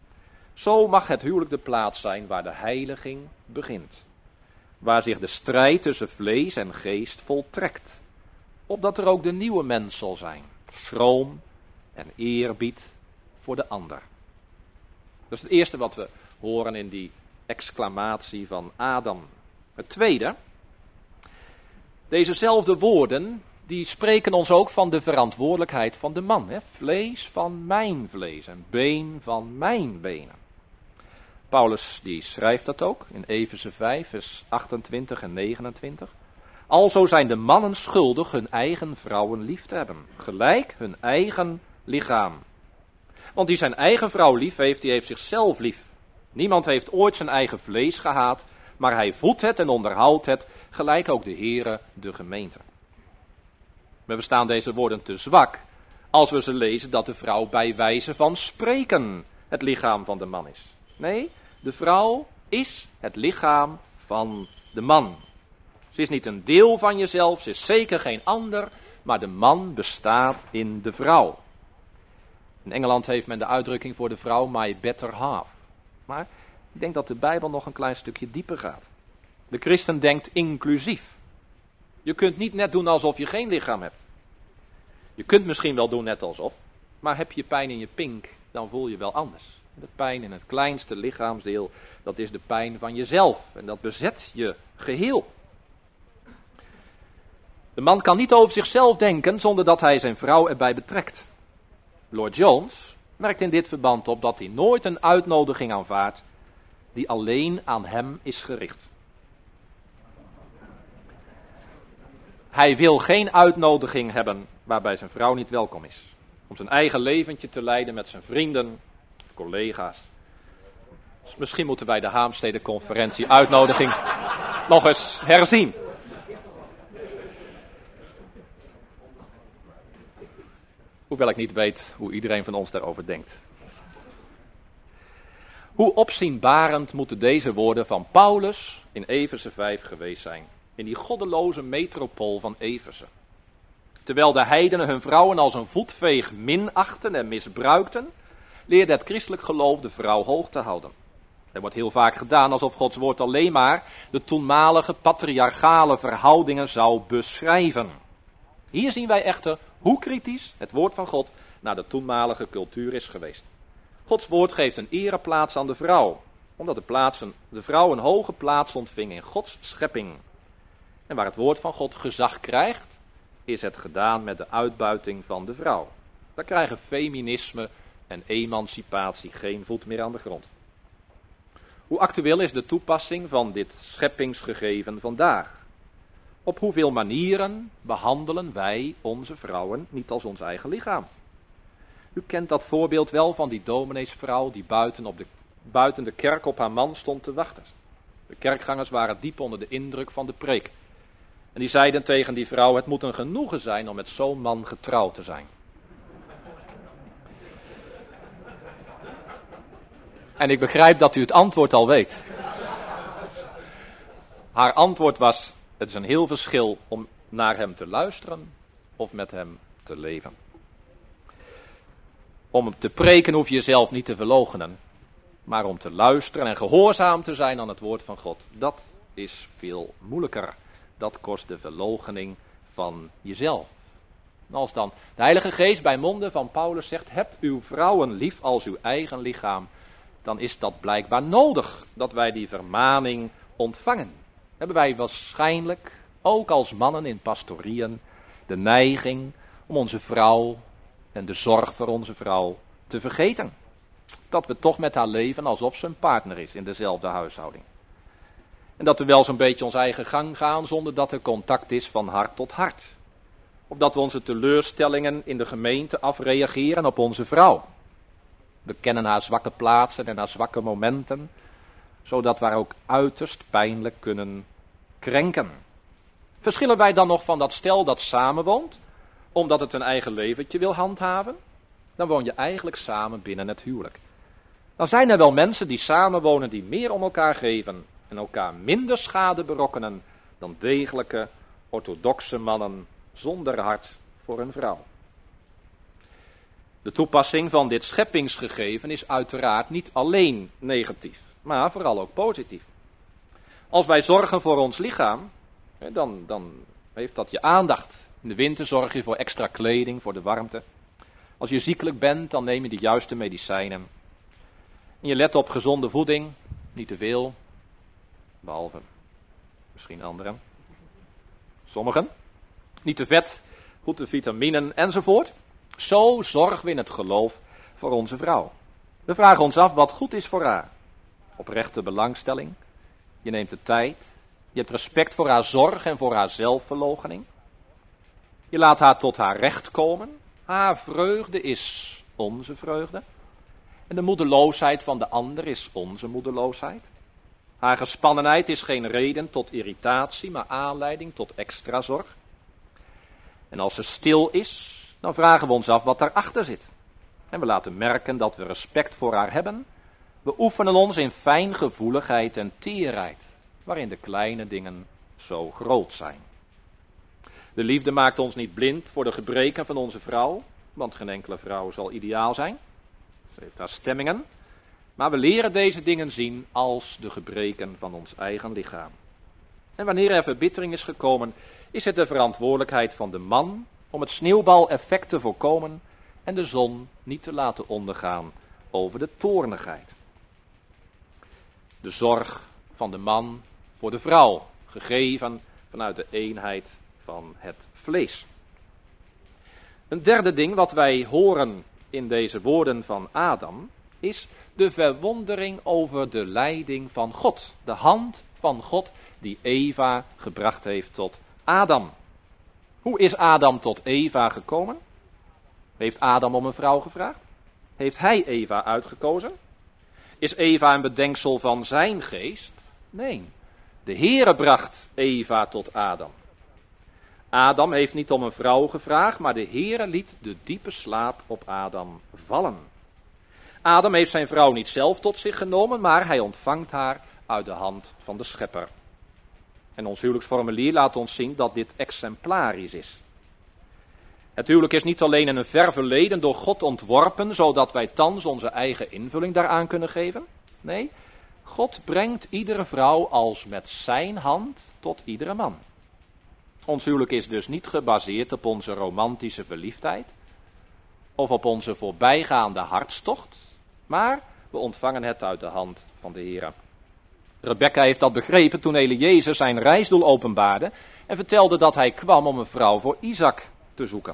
Zo mag het huwelijk de plaats zijn waar de heiliging begint, waar zich de strijd tussen vlees en geest voltrekt, opdat er ook de nieuwe mens zal zijn, schroom en eerbied voor de ander. Dat is het eerste wat we horen in die exclamatie van Adam. Het tweede, dezezelfde woorden, die spreken ons ook van de verantwoordelijkheid van de man. Hè? Vlees van mijn vlees en been van mijn benen. Paulus die schrijft dat ook in Efeze vijf, vers achtentwintig en negenentwintig. Alzo zijn de mannen schuldig hun eigen vrouwen lief te hebben, gelijk hun eigen lichaam. Want die zijn eigen vrouw lief heeft, die heeft zichzelf lief. Niemand heeft ooit zijn eigen vlees gehaat, maar hij voedt het en onderhoudt het, gelijk ook de Heere de gemeente. We bestaan deze woorden te zwak als we ze lezen dat de vrouw bij wijze van spreken het lichaam van de man is. Nee, de vrouw is het lichaam van de man. Ze is niet een deel van jezelf, ze is zeker geen ander, maar de man bestaat in de vrouw. In Engeland heeft men de uitdrukking voor de vrouw my better half. Maar ik denk dat de Bijbel nog een klein stukje dieper gaat. De christen denkt inclusief. Je kunt niet net doen alsof je geen lichaam hebt. Je kunt misschien wel doen net alsof, maar heb je pijn in je pink, dan voel je wel anders. De pijn in het kleinste lichaamsdeel, dat is de pijn van jezelf. En dat bezet je geheel. De man kan niet over zichzelf denken zonder dat hij zijn vrouw erbij betrekt. Lord Jones merkt in dit verband op dat hij nooit een uitnodiging aanvaardt die alleen aan hem is gericht. Hij wil geen uitnodiging hebben waarbij zijn vrouw niet welkom is. Om zijn eigen leventje te leiden met zijn vrienden of collega's. Dus misschien moeten wij de Haamstede conferentie uitnodiging nog eens herzien. Hoewel ik niet weet hoe iedereen van ons daarover denkt. Hoe opzienbarend moeten deze woorden van Paulus in Efeze vijf geweest zijn. In die goddeloze metropool van Efeze. Terwijl de heidenen hun vrouwen als een voetveeg minachten en misbruikten, leerde het christelijk geloof de vrouw hoog te houden. Er wordt heel vaak gedaan alsof Gods woord alleen maar de toenmalige patriarchale verhoudingen zou beschrijven. Hier zien wij echter hoe kritisch het woord van God naar de toenmalige cultuur is geweest. Gods woord geeft een ereplaats aan de vrouw, omdat de, plaatsen, de vrouw een hoge plaats ontving in Gods schepping. En waar het woord van God gezag krijgt, is het gedaan met de uitbuiting van de vrouw. Daar krijgen feminisme en emancipatie geen voet meer aan de grond. Hoe actueel is de toepassing van dit scheppingsgegeven vandaag? Op hoeveel manieren behandelen wij onze vrouwen niet als ons eigen lichaam? U kent dat voorbeeld wel van die domineesvrouw die buiten, op de, buiten de kerk op haar man stond te wachten. De kerkgangers waren diep onder de indruk van de preek. En die zeiden tegen die vrouw, het moet een genoegen zijn om met zo'n man getrouwd te zijn. En ik begrijp dat u het antwoord al weet. Haar antwoord was, het is een heel verschil om naar hem te luisteren of met hem te leven. Om te preken hoef je jezelf niet te verloochenen, maar om te luisteren en gehoorzaam te zijn aan het woord van God, dat is veel moeilijker. Dat kost de verloochening van jezelf. En als dan de Heilige Geest bij monden van Paulus zegt, hebt uw vrouwen lief als uw eigen lichaam, dan is dat blijkbaar nodig dat wij die vermaning ontvangen. Hebben wij waarschijnlijk, ook als mannen in pastorieën, de neiging om onze vrouw en de zorg voor onze vrouw te vergeten. Dat we toch met haar leven alsof ze een partner is in dezelfde huishouding. En dat we wel zo'n beetje ons eigen gang gaan zonder dat er contact is van hart tot hart. Of dat we onze teleurstellingen in de gemeente afreageren op onze vrouw. We kennen haar zwakke plaatsen en haar zwakke momenten, zodat we haar ook uiterst pijnlijk kunnen krenken. Verschillen wij dan nog van dat stel dat samenwoont, omdat het een eigen leventje wil handhaven? Dan woon je eigenlijk samen binnen het huwelijk. Dan zijn er wel mensen die samenwonen die meer om elkaar geven en elkaar minder schade berokkenen dan degelijke, orthodoxe mannen zonder hart voor een vrouw. De toepassing van dit scheppingsgegeven is uiteraard niet alleen negatief, maar vooral ook positief. Als wij zorgen voor ons lichaam, dan, dan heeft dat je aandacht. In de winter zorg je voor extra kleding, voor de warmte. Als je ziekelijk bent, dan neem je de juiste medicijnen. En je let op gezonde voeding, niet te veel, behalve misschien anderen. Sommigen. Niet te vet, goed de vitaminen enzovoort. Zo zorgen we in het geloof voor onze vrouw. We vragen ons af wat goed is voor haar. Oprechte belangstelling. Je neemt de tijd. Je hebt respect voor haar zorg en voor haar zelfverloochening. Je laat haar tot haar recht komen. Haar vreugde is onze vreugde. En de moedeloosheid van de ander is onze moedeloosheid. Haar gespannenheid is geen reden tot irritatie, maar aanleiding tot extra zorg. En als ze stil is, dan vragen we ons af wat daarachter zit. En we laten merken dat we respect voor haar hebben. We oefenen ons in fijngevoeligheid en teerheid, waarin de kleine dingen zo groot zijn. De liefde maakt ons niet blind voor de gebreken van onze vrouw, want geen enkele vrouw zal ideaal zijn. Ze heeft haar stemmingen. Maar we leren deze dingen zien als de gebreken van ons eigen lichaam. En wanneer er verbittering is gekomen, is het de verantwoordelijkheid van de man om het sneeuwbaleffect te voorkomen en de zon niet te laten ondergaan over de toornigheid. De zorg van de man voor de vrouw, gegeven vanuit de eenheid van het vlees. Een derde ding wat wij horen in deze woorden van Adam is de verwondering over de leiding van God. De hand van God die Eva gebracht heeft tot Adam. Hoe is Adam tot Eva gekomen? Heeft Adam om een vrouw gevraagd? Heeft hij Eva uitgekozen? Is Eva een bedenksel van zijn geest? Nee, de Heere bracht Eva tot Adam. Adam heeft niet om een vrouw gevraagd, maar de Heere liet de diepe slaap op Adam vallen. Adam heeft zijn vrouw niet zelf tot zich genomen, maar hij ontvangt haar uit de hand van de Schepper. En ons huwelijksformulier laat ons zien dat dit exemplarisch is. Het huwelijk is niet alleen in een ver verleden door God ontworpen, zodat wij thans onze eigen invulling daaraan kunnen geven. Nee, God brengt iedere vrouw als met zijn hand tot iedere man. Ons huwelijk is dus niet gebaseerd op onze romantische verliefdheid of op onze voorbijgaande hartstocht, maar we ontvangen het uit de hand van de Heer. Rebecca heeft dat begrepen toen Eliezer zijn reisdoel openbaarde en vertelde dat hij kwam om een vrouw voor Isaac te zoeken.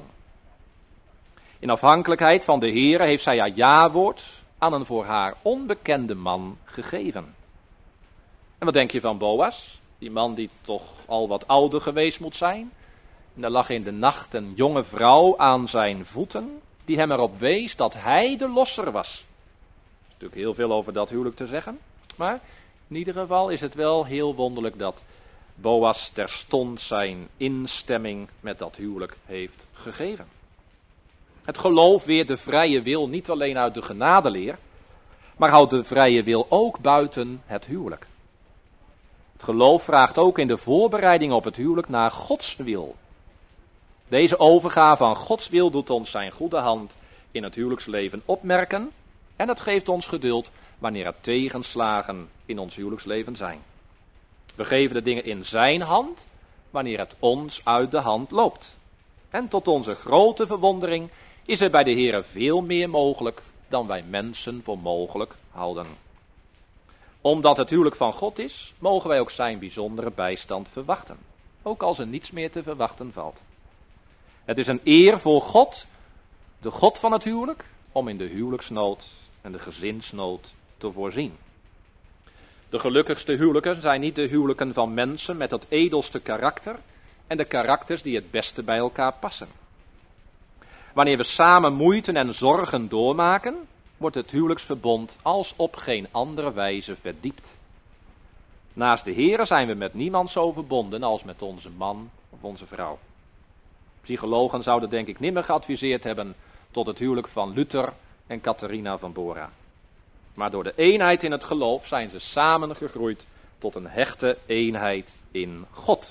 In afhankelijkheid van de Heer heeft zij haar ja-woord aan een voor haar onbekende man gegeven. En wat denk je van Boas? Die man die toch al wat ouder geweest moet zijn. En er lag in de nacht een jonge vrouw aan zijn voeten, die hem erop wees dat hij de losser was. Er is natuurlijk heel veel over dat huwelijk te zeggen, maar in ieder geval is het wel heel wonderlijk dat Boas terstond zijn instemming met dat huwelijk heeft gegeven. Het geloof weert de vrije wil niet alleen uit de genadeleer, maar houdt de vrije wil ook buiten het huwelijk. Het geloof vraagt ook in de voorbereiding op het huwelijk naar Gods wil. Deze overgave aan Gods wil doet ons zijn goede hand in het huwelijksleven opmerken en het geeft ons geduld wanneer er tegenslagen in ons huwelijksleven zijn. We geven de dingen in zijn hand wanneer het ons uit de hand loopt. En tot onze grote verwondering is er bij de Heere veel meer mogelijk dan wij mensen voor mogelijk houden. Omdat het huwelijk van God is, mogen wij ook zijn bijzondere bijstand verwachten. Ook als er niets meer te verwachten valt. Het is een eer voor God, de God van het huwelijk, om in de huwelijksnood en de gezinsnood te voorzien. De gelukkigste huwelijken zijn niet de huwelijken van mensen met het edelste karakter en de karakters die het beste bij elkaar passen. Wanneer we samen moeite en zorgen doormaken, wordt het huwelijksverbond als op geen andere wijze verdiept. Naast de Heere zijn we met niemand zo verbonden als met onze man of onze vrouw. Psychologen zouden denk ik nimmer geadviseerd hebben tot het huwelijk van Luther en Catharina van Bora. Maar door de eenheid in het geloof zijn ze samen gegroeid tot een hechte eenheid in God.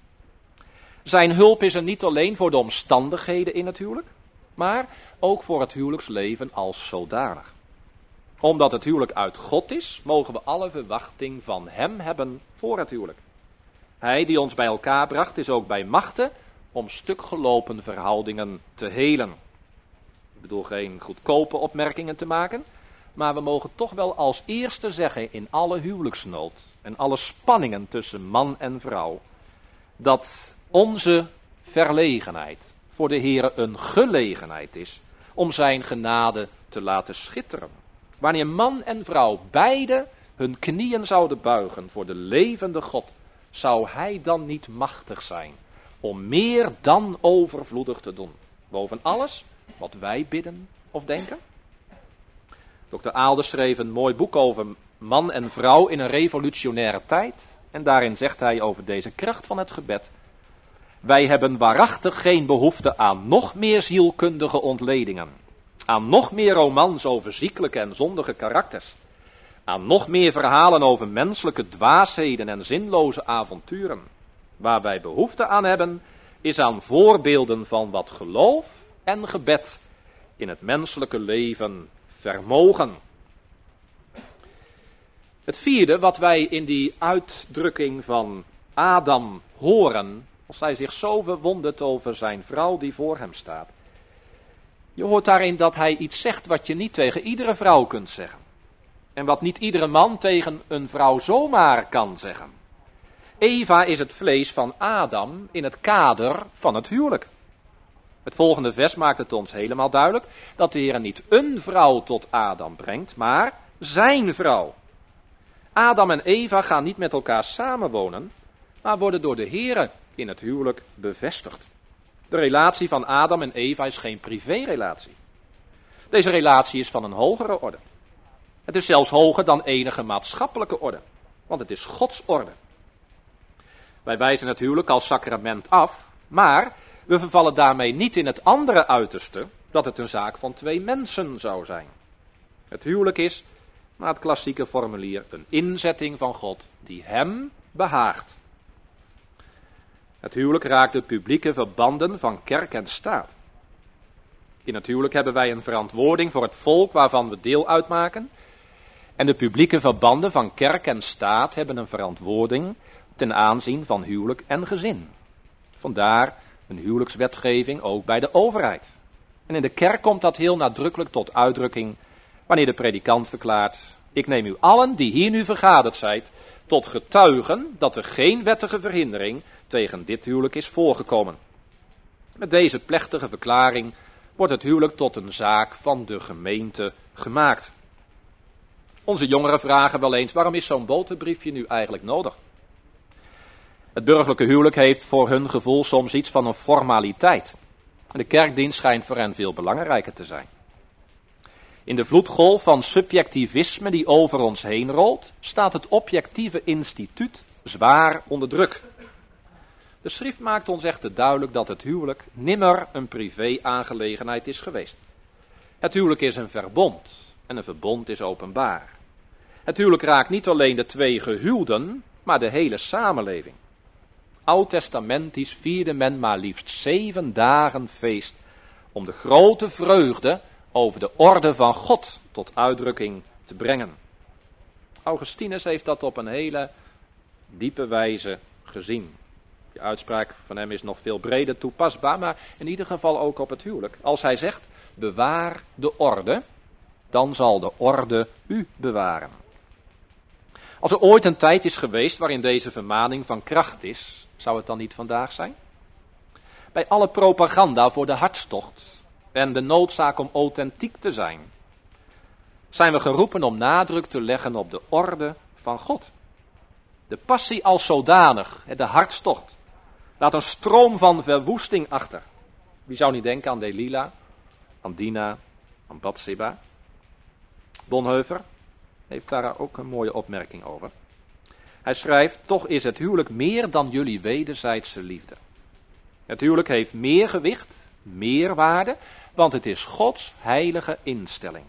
Zijn hulp is er niet alleen voor de omstandigheden in het huwelijk, maar ook voor het huwelijksleven als zodanig. Omdat het huwelijk uit God is, mogen we alle verwachting van hem hebben voor het huwelijk. Hij die ons bij elkaar bracht is ook bij machte om stukgelopen verhoudingen te helen. Ik bedoel geen goedkope opmerkingen te maken, maar we mogen toch wel als eerste zeggen in alle huwelijksnood en alle spanningen tussen man en vrouw, dat onze verlegenheid voor de Heere een gelegenheid is om zijn genade te laten schitteren. Wanneer man en vrouw beide hun knieën zouden buigen voor de levende God, zou hij dan niet machtig zijn om meer dan overvloedig te doen, boven alles wat wij bidden of denken? dokter Aalder schreef een mooi boek over man en vrouw in een revolutionaire tijd. En daarin zegt hij over deze kracht van het gebed: wij hebben waarachtig geen behoefte aan nog meer zielkundige ontledingen, aan nog meer romans over ziekelijke en zondige karakters, aan nog meer verhalen over menselijke dwaasheden en zinloze avonturen. Waar wij behoefte aan hebben, is aan voorbeelden van wat geloof en gebed in het menselijke leven vermogen. Het vierde wat wij in die uitdrukking van Adam horen, als hij zich zo verwondert over zijn vrouw die voor hem staat. Je hoort daarin dat hij iets zegt wat je niet tegen iedere vrouw kunt zeggen. En wat niet iedere man tegen een vrouw zomaar kan zeggen. Eva is het vlees van Adam in het kader van het huwelijk. Het volgende vers maakt het ons helemaal duidelijk dat de Heer niet een vrouw tot Adam brengt, maar zijn vrouw. Adam en Eva gaan niet met elkaar samenwonen, maar worden door de Heer in het huwelijk bevestigd. De relatie van Adam en Eva is geen privérelatie. Deze relatie is van een hogere orde. Het is zelfs hoger dan enige maatschappelijke orde, want het is Gods orde. Wij wijzen het huwelijk als sacrament af, maar we vervallen daarmee niet in het andere uiterste, dat het een zaak van twee mensen zou zijn. Het huwelijk is, naar het klassieke formulier, een inzetting van God die hem behaagt. Het huwelijk raakt de publieke verbanden van kerk en staat. In het huwelijk hebben wij een verantwoording voor het volk waarvan we deel uitmaken. En de publieke verbanden van kerk en staat hebben een verantwoording ten aanzien van huwelijk en gezin. Vandaar een huwelijkswetgeving ook bij de overheid. En in de kerk komt dat heel nadrukkelijk tot uitdrukking wanneer de predikant verklaart: ik neem u allen die hier nu vergaderd zijt tot getuigen dat er geen wettige verhindering tegen dit huwelijk is voorgekomen. Met deze plechtige verklaring wordt het huwelijk tot een zaak van de gemeente gemaakt. Onze jongeren vragen wel eens: waarom is zo'n boterbriefje nu eigenlijk nodig? Het burgerlijke huwelijk heeft voor hun gevoel soms iets van een formaliteit. De kerkdienst schijnt voor hen veel belangrijker te zijn. In de vloedgolf van subjectivisme die over ons heen rolt, staat het objectieve instituut zwaar onder druk. De schrift maakt ons echter duidelijk dat het huwelijk nimmer een privé-aangelegenheid is geweest. Het huwelijk is een verbond en een verbond is openbaar. Het huwelijk raakt niet alleen de twee gehuwden, maar de hele samenleving. Oud-testamentisch vierde men maar liefst zeven dagen feest om de grote vreugde over de orde van God tot uitdrukking te brengen. Augustinus heeft dat op een hele diepe wijze gezien. De uitspraak van hem is nog veel breder toepasbaar, maar in ieder geval ook op het huwelijk. Als hij zegt: bewaar de orde, dan zal de orde u bewaren. Als er ooit een tijd is geweest waarin deze vermaning van kracht is, zou het dan niet vandaag zijn? Bij alle propaganda voor de hartstocht en de noodzaak om authentiek te zijn, zijn we geroepen om nadruk te leggen op de orde van God. De passie als zodanig, de hartstocht, laat een stroom van verwoesting achter. Wie zou niet denken aan Delila, aan Dina, aan Bathseba? Bonhoeffer heeft daar ook een mooie opmerking over. Hij schrijft: toch is het huwelijk meer dan jullie wederzijdse liefde. Het huwelijk heeft meer gewicht, meer waarde, want het is Gods heilige instelling.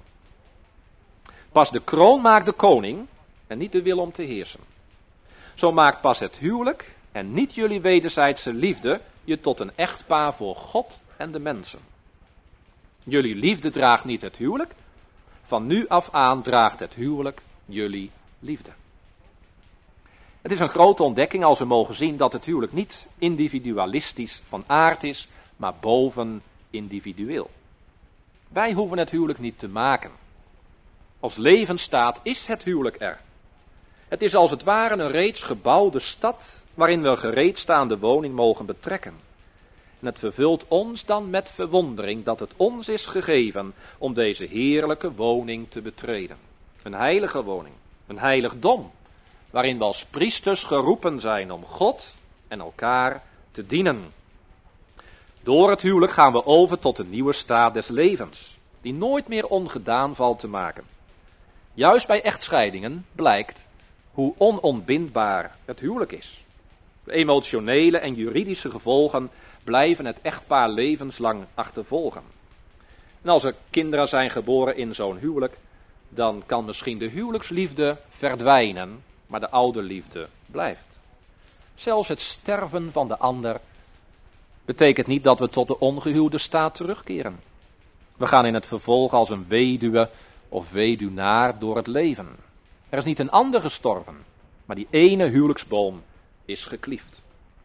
Pas de kroon maakt de koning en niet de wil om te heersen. Zo maakt pas het huwelijk en niet jullie wederzijdse liefde je tot een echtpaar voor God en de mensen. Jullie liefde draagt niet het huwelijk. Van nu af aan draagt het huwelijk jullie liefde. Het is een grote ontdekking als we mogen zien dat het huwelijk niet individualistisch van aard is, maar boven individueel. Wij hoeven het huwelijk niet te maken. Als levensstaat is het huwelijk er. Het is als het ware een reeds gebouwde stad waarin we een gereedstaande woning mogen betrekken. En het vervult ons dan met verwondering dat het ons is gegeven om deze heerlijke woning te betreden. Een heilige woning, een heiligdom, waarin we als priesters geroepen zijn om God en elkaar te dienen. Door het huwelijk gaan we over tot een nieuwe staat des levens, die nooit meer ongedaan valt te maken. Juist bij echtscheidingen blijkt hoe onontbindbaar het huwelijk is. De emotionele en juridische gevolgen blijven het echtpaar levenslang achtervolgen. En als er kinderen zijn geboren in zo'n huwelijk, dan kan misschien de huwelijksliefde verdwijnen, maar de oude liefde blijft. Zelfs het sterven van de ander betekent niet dat we tot de ongehuwde staat terugkeren. We gaan in het vervolg als een weduwe of weduwnaar door het leven. Er is niet een ander gestorven, maar die ene huwelijksboom is gekliefd.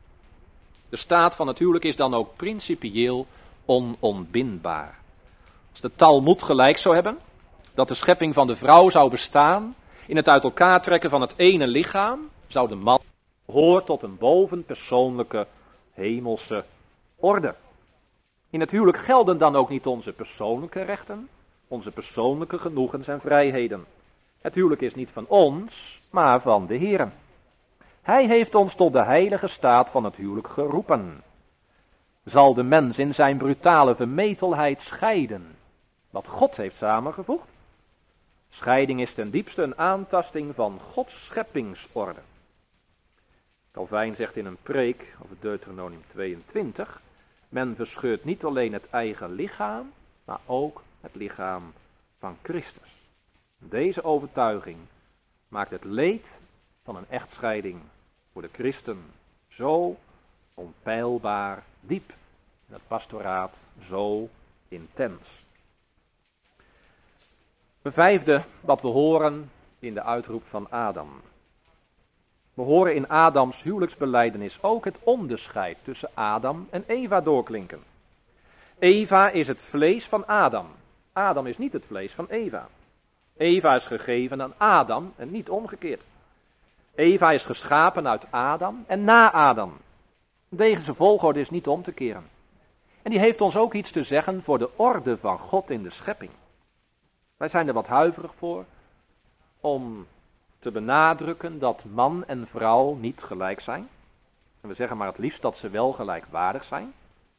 De staat van het huwelijk is dan ook principieel onontbindbaar. Als de Talmoed gelijk zou hebben, dat de schepping van de vrouw zou bestaan in het uit elkaar trekken van het ene lichaam, zou de man behoren tot een bovenpersoonlijke hemelse orde. In het huwelijk gelden dan ook niet onze persoonlijke rechten, onze persoonlijke genoegens en vrijheden. Het huwelijk is niet van ons, maar van de Here. Hij heeft ons tot de heilige staat van het huwelijk geroepen. Zal de mens in zijn brutale vermetelheid scheiden wat God heeft samengevoegd? Scheiding is ten diepste een aantasting van Gods scheppingsorde. Calvijn zegt in een preek over Deuteronomium tweeëntwintig, men verscheurt niet alleen het eigen lichaam, maar ook het lichaam van Christus. Deze overtuiging maakt het leed van een echtscheiding voor de christen zo onpeilbaar diep en het pastoraat zo intens. Een vijfde wat we horen in de uitroep van Adam. We horen in Adams huwelijksbelijdenis ook het onderscheid tussen Adam en Eva doorklinken. Eva is het vlees van Adam. Adam is niet het vlees van Eva. Eva is gegeven aan Adam en niet omgekeerd. Eva is geschapen uit Adam en na Adam. Deze volgorde is niet om te keren. En die heeft ons ook iets te zeggen voor de orde van God in de schepping. Wij zijn er wat huiverig voor om te benadrukken dat man en vrouw niet gelijk zijn. En we zeggen maar het liefst dat ze wel gelijkwaardig zijn.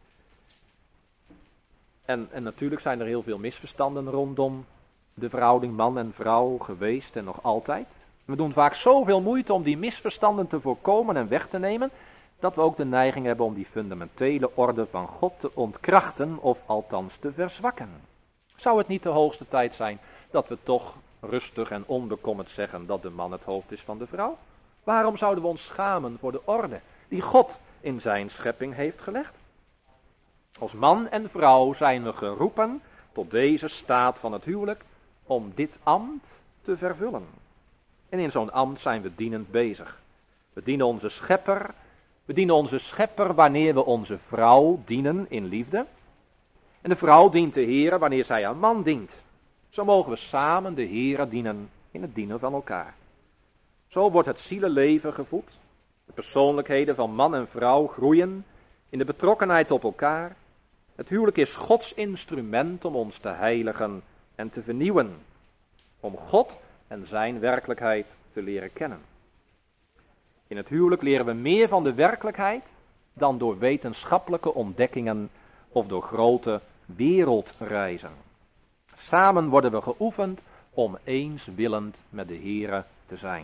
En, en natuurlijk zijn er heel veel misverstanden rondom de verhouding man en vrouw geweest en nog altijd. We doen vaak zoveel moeite om die misverstanden te voorkomen en weg te nemen, dat we ook de neiging hebben om die fundamentele orde van God te ontkrachten of althans te verzwakken. Zou het niet de hoogste tijd zijn dat we toch rustig en onbekommerd zeggen dat de man het hoofd is van de vrouw? Waarom zouden we ons schamen voor de orde die God in zijn schepping heeft gelegd? Als man en vrouw zijn we geroepen tot deze staat van het huwelijk om dit ambt te vervullen. En in zo'n ambt zijn we dienend bezig. We dienen onze schepper, we dienen onze schepper wanneer we onze vrouw dienen in liefde. En de vrouw dient de Heere wanneer zij haar man dient. Zo mogen we samen de Heere dienen in het dienen van elkaar. Zo wordt het zielenleven gevoed. De persoonlijkheden van man en vrouw groeien in de betrokkenheid op elkaar. Het huwelijk is Gods instrument om ons te heiligen en te vernieuwen. Om God en zijn werkelijkheid te leren kennen. In het huwelijk leren we meer van de werkelijkheid dan door wetenschappelijke ontdekkingen of door grote wereldreizen. Samen worden we geoefend om eenswillend met de Heere te zijn.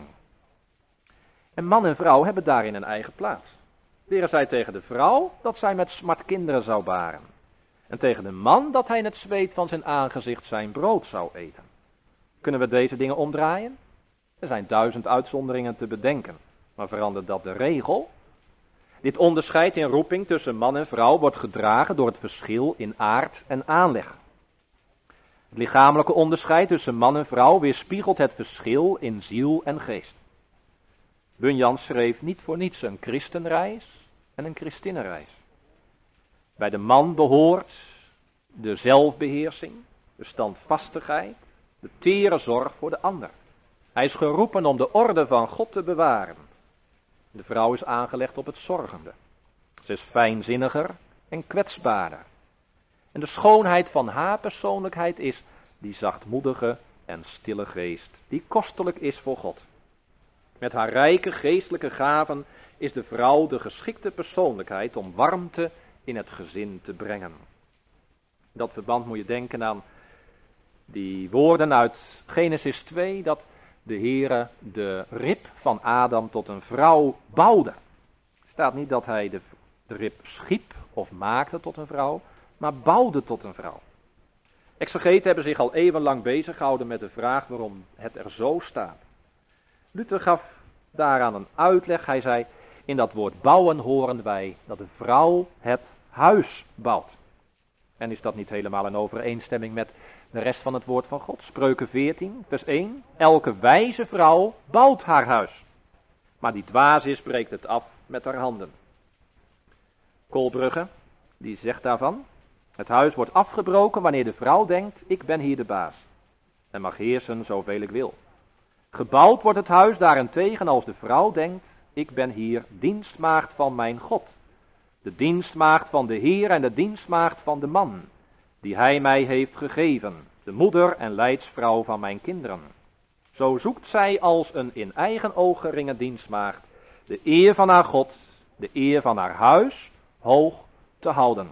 En man en vrouw hebben daarin een eigen plaats. Leren zij tegen de vrouw dat zij met smart kinderen zou baren. En tegen de man dat hij in het zweet van zijn aangezicht zijn brood zou eten. Kunnen we deze dingen omdraaien? Er zijn duizend uitzonderingen te bedenken, maar verandert dat de regel? Dit onderscheid in roeping tussen man en vrouw wordt gedragen door het verschil in aard en aanleg. Het lichamelijke onderscheid tussen man en vrouw weerspiegelt het verschil in ziel en geest. Bunyan schreef niet voor niets een christenreis en een christinnenreis. Bij de man behoort de zelfbeheersing, de standvastigheid, de tere zorg voor de ander. Hij is geroepen om de orde van God te bewaren. De vrouw is aangelegd op het zorgende. Ze is fijnzinniger en kwetsbaarder. En de schoonheid van haar persoonlijkheid is die zachtmoedige en stille geest, die kostelijk is voor God. Met haar rijke geestelijke gaven is de vrouw de geschikte persoonlijkheid om warmte in het gezin te brengen. In dat verband moet je denken aan die woorden uit Genesis twee, dat de Heere de rib van Adam tot een vrouw bouwde. Er staat niet dat hij de, de rib schiep of maakte tot een vrouw, maar bouwde tot een vrouw. Exegeten hebben zich al eeuwenlang bezig gehouden met de vraag waarom het er zo staat. Luther gaf daaraan een uitleg. Hij zei, in dat woord bouwen horen wij dat de vrouw het huis bouwt. En is dat niet helemaal in overeenstemming met de rest van het woord van God? Spreuken veertien, vers één. Elke wijze vrouw bouwt haar huis, maar die dwaas is, breekt het af met haar handen. Kolbrugge, die zegt daarvan, het huis wordt afgebroken wanneer de vrouw denkt, ik ben hier de baas en mag heersen zoveel ik wil. Gebouwd wordt het huis daarentegen als de vrouw denkt, ik ben hier dienstmaagd van mijn God. De dienstmaagd van de Heer en de dienstmaagd van de man, die hij mij heeft gegeven, de moeder en leidsvrouw van mijn kinderen. Zo zoekt zij als een in eigen oog geringe dienstmaagd de eer van haar God, de eer van haar huis, hoog te houden.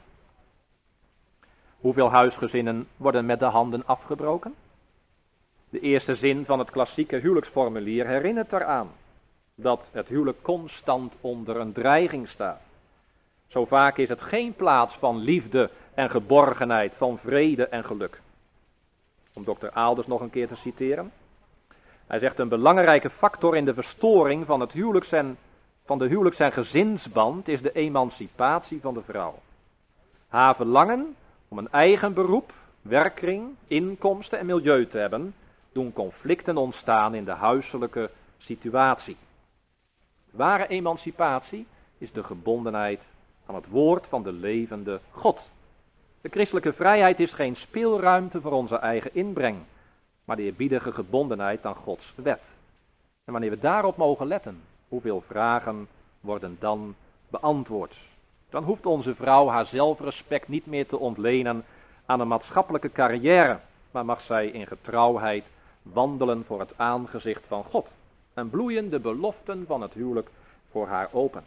Hoeveel huisgezinnen worden met de handen afgebroken? De eerste zin van het klassieke huwelijksformulier herinnert eraan dat het huwelijk constant onder een dreiging staat. Zo vaak is het geen plaats van liefde en geborgenheid, van vrede en geluk. Om dokter Aalders nog een keer te citeren. Hij zegt, een belangrijke factor in de verstoring van, het huwelijks en, van de huwelijks- en gezinsband is de emancipatie van de vrouw. Haar verlangen om een eigen beroep, werkkring, inkomsten en milieu te hebben, doen conflicten ontstaan in de huiselijke situatie. Ware emancipatie is de gebondenheid aan het woord van de levende God. De christelijke vrijheid is geen speelruimte voor onze eigen inbreng, maar de eerbiedige gebondenheid aan Gods wet. En wanneer we daarop mogen letten, hoeveel vragen worden dan beantwoord? Dan hoeft onze vrouw haar zelfrespect niet meer te ontlenen aan een maatschappelijke carrière, maar mag zij in getrouwheid wandelen voor het aangezicht van God en bloeien de beloften van het huwelijk voor haar open.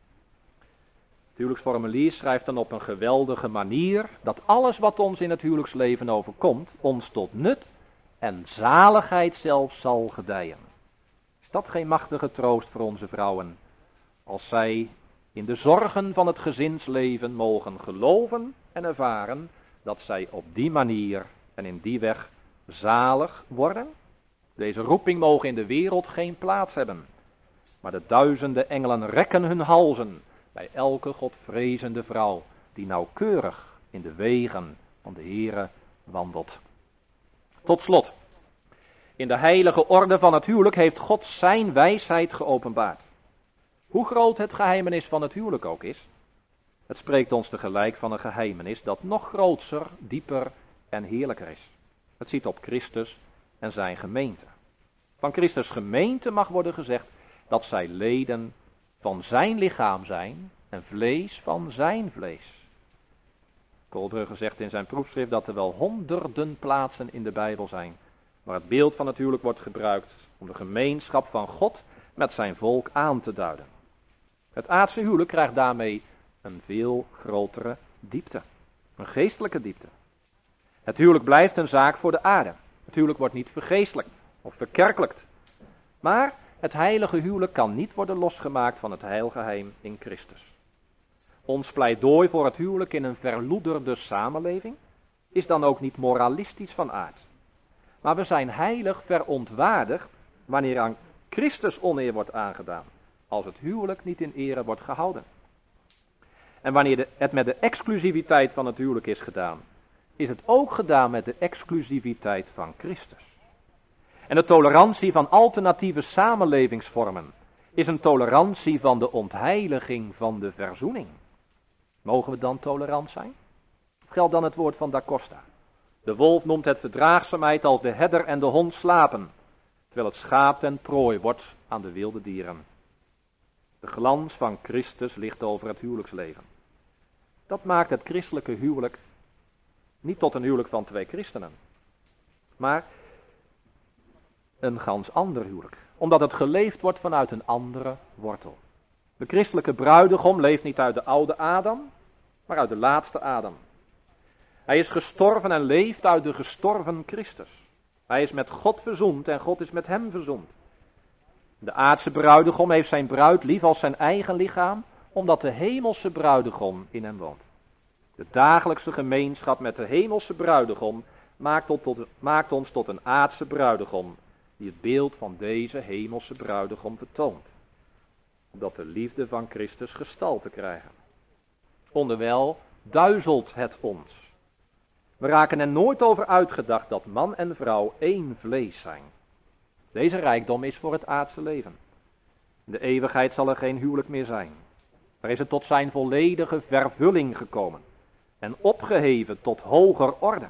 Het huwelijksformulier schrijft dan op een geweldige manier dat alles wat ons in het huwelijksleven overkomt, ons tot nut en zaligheid zelfs zal gedijen. Is dat geen machtige troost voor onze vrouwen, als zij in de zorgen van het gezinsleven mogen geloven en ervaren dat zij op die manier en in die weg zalig worden? Deze roeping mogen in de wereld geen plaats hebben, maar de duizenden engelen rekken hun halzen bij elke godvrezende vrouw die nauwkeurig in de wegen van de Heere wandelt. Tot slot, in de heilige orde van het huwelijk heeft God zijn wijsheid geopenbaard. Hoe groot het geheimenis van het huwelijk ook is, het spreekt ons tegelijk van een geheimenis dat nog groter, dieper en heerlijker is. Het ziet op Christus en zijn gemeente. Van Christus gemeente mag worden gezegd dat zij leden van zijn lichaam zijn en vlees van zijn vlees. Kolbrugge zegt in zijn proefschrift dat er wel honderden plaatsen in de Bijbel zijn waar het beeld van het huwelijk wordt gebruikt om de gemeenschap van God met zijn volk aan te duiden. Het aardse huwelijk krijgt daarmee een veel grotere diepte, een geestelijke diepte. Het huwelijk blijft een zaak voor de aarde. Het huwelijk wordt niet vergeestelijkt of verkerkelijkt. Maar het heilige huwelijk kan niet worden losgemaakt van het heilgeheim in Christus. Ons pleidooi voor het huwelijk in een verloederde samenleving is dan ook niet moralistisch van aard. Maar we zijn heilig verontwaardigd wanneer aan Christus oneer wordt aangedaan, als het huwelijk niet in ere wordt gehouden. En wanneer de, het met de exclusiviteit van het huwelijk is gedaan, is het ook gedaan met de exclusiviteit van Christus. En de tolerantie van alternatieve samenlevingsvormen is een tolerantie van de ontheiliging van de verzoening. Mogen we dan tolerant zijn? Geldt dan het woord van Da Costa? De wolf noemt het verdraagzaamheid als de herder en de hond slapen, terwijl het schaap ten prooi wordt aan de wilde dieren. De glans van Christus ligt over het huwelijksleven. Dat maakt het christelijke huwelijk niet tot een huwelijk van twee christenen, maar een gans ander huwelijk, omdat het geleefd wordt vanuit een andere wortel. De christelijke bruidegom leeft niet uit de oude Adam, maar uit de laatste Adam. Hij is gestorven en leeft uit de gestorven Christus. Hij is met God verzoend en God is met hem verzoend. De aardse bruidegom heeft zijn bruid lief als zijn eigen lichaam, omdat de hemelse bruidegom in hem woont. De dagelijkse gemeenschap met de hemelse bruidegom maakt, tot, maakt ons tot een aardse bruidegom, die het beeld van deze hemelse bruidegom vertoont. Opdat de liefde van Christus gestalte krijgen. Onderwijl duizelt het ons. We raken er nooit over uitgedacht dat man en vrouw één vlees zijn. Deze rijkdom is voor het aardse leven. In de eeuwigheid zal er geen huwelijk meer zijn. Daar is het tot zijn volledige vervulling gekomen en opgeheven tot hoger orde.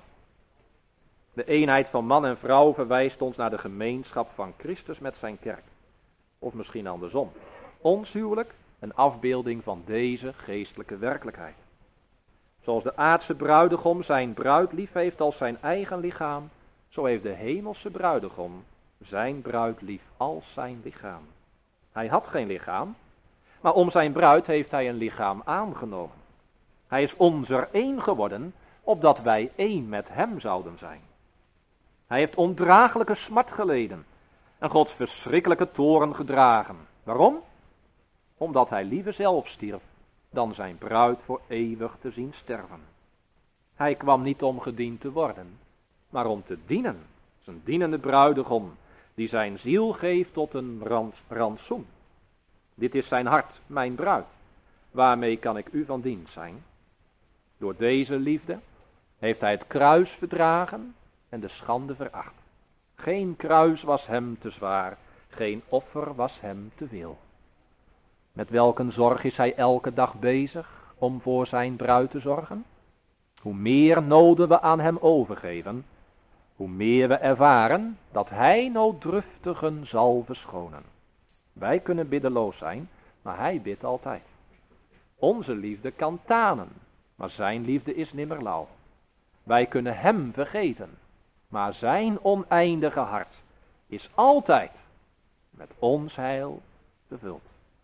De eenheid van man en vrouw verwijst ons naar de gemeenschap van Christus met zijn kerk. Of misschien andersom. Ons huwelijk een afbeelding van deze geestelijke werkelijkheid. Zoals de aardse bruidegom zijn bruid lief heeft als zijn eigen lichaam, zo heeft de hemelse bruidegom zijn bruid lief als zijn lichaam. Hij had geen lichaam, maar om zijn bruid heeft hij een lichaam aangenomen. Hij is onzer één geworden, opdat wij één met hem zouden zijn. Hij heeft ondraaglijke smart geleden en Gods verschrikkelijke toorn gedragen. Waarom? Omdat hij liever zelf stierf dan zijn bruid voor eeuwig te zien sterven. Hij kwam niet om gediend te worden, maar om te dienen. Zijn dienende bruidegom, die zijn ziel geeft tot een rans, rantsoen. Dit is zijn hart, mijn bruid. Waarmee kan ik u van dienst zijn? Door deze liefde heeft hij het kruis verdragen en de schande veracht. Geen kruis was hem te zwaar, geen offer was hem te veel. Met welke zorg is hij elke dag bezig om voor zijn bruid te zorgen? Hoe meer noden we aan hem overgeven, hoe meer we ervaren dat hij nooddruftigen zal verschonen. Wij kunnen biddeloos zijn, maar hij bidt altijd. Onze liefde kan tanen, maar zijn liefde is nimmer lauw. Wij kunnen hem vergeten, maar zijn oneindige hart is altijd met ons heil vervuld.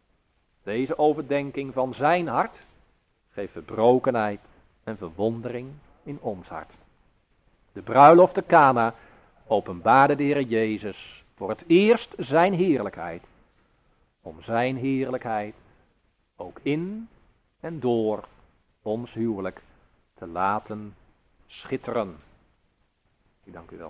Deze overdenking van zijn hart geeft verbrokenheid en verwondering in ons hart. De bruiloft te Kana openbaarde de Heer Jezus voor het eerst zijn heerlijkheid, om zijn heerlijkheid ook in en door ons huwelijk te laten schitteren. Ik dank u wel.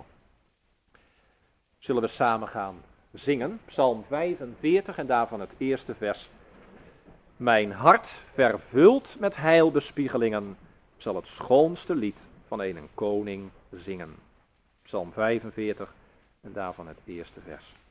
Zullen we samen gaan zingen, Psalm vijfenveertig en daarvan het eerste vers. Mijn hart vervuld met heilbespiegelingen zal het schoonste lied van een koning zingen. Psalm vijfenveertig en daarvan het eerste vers.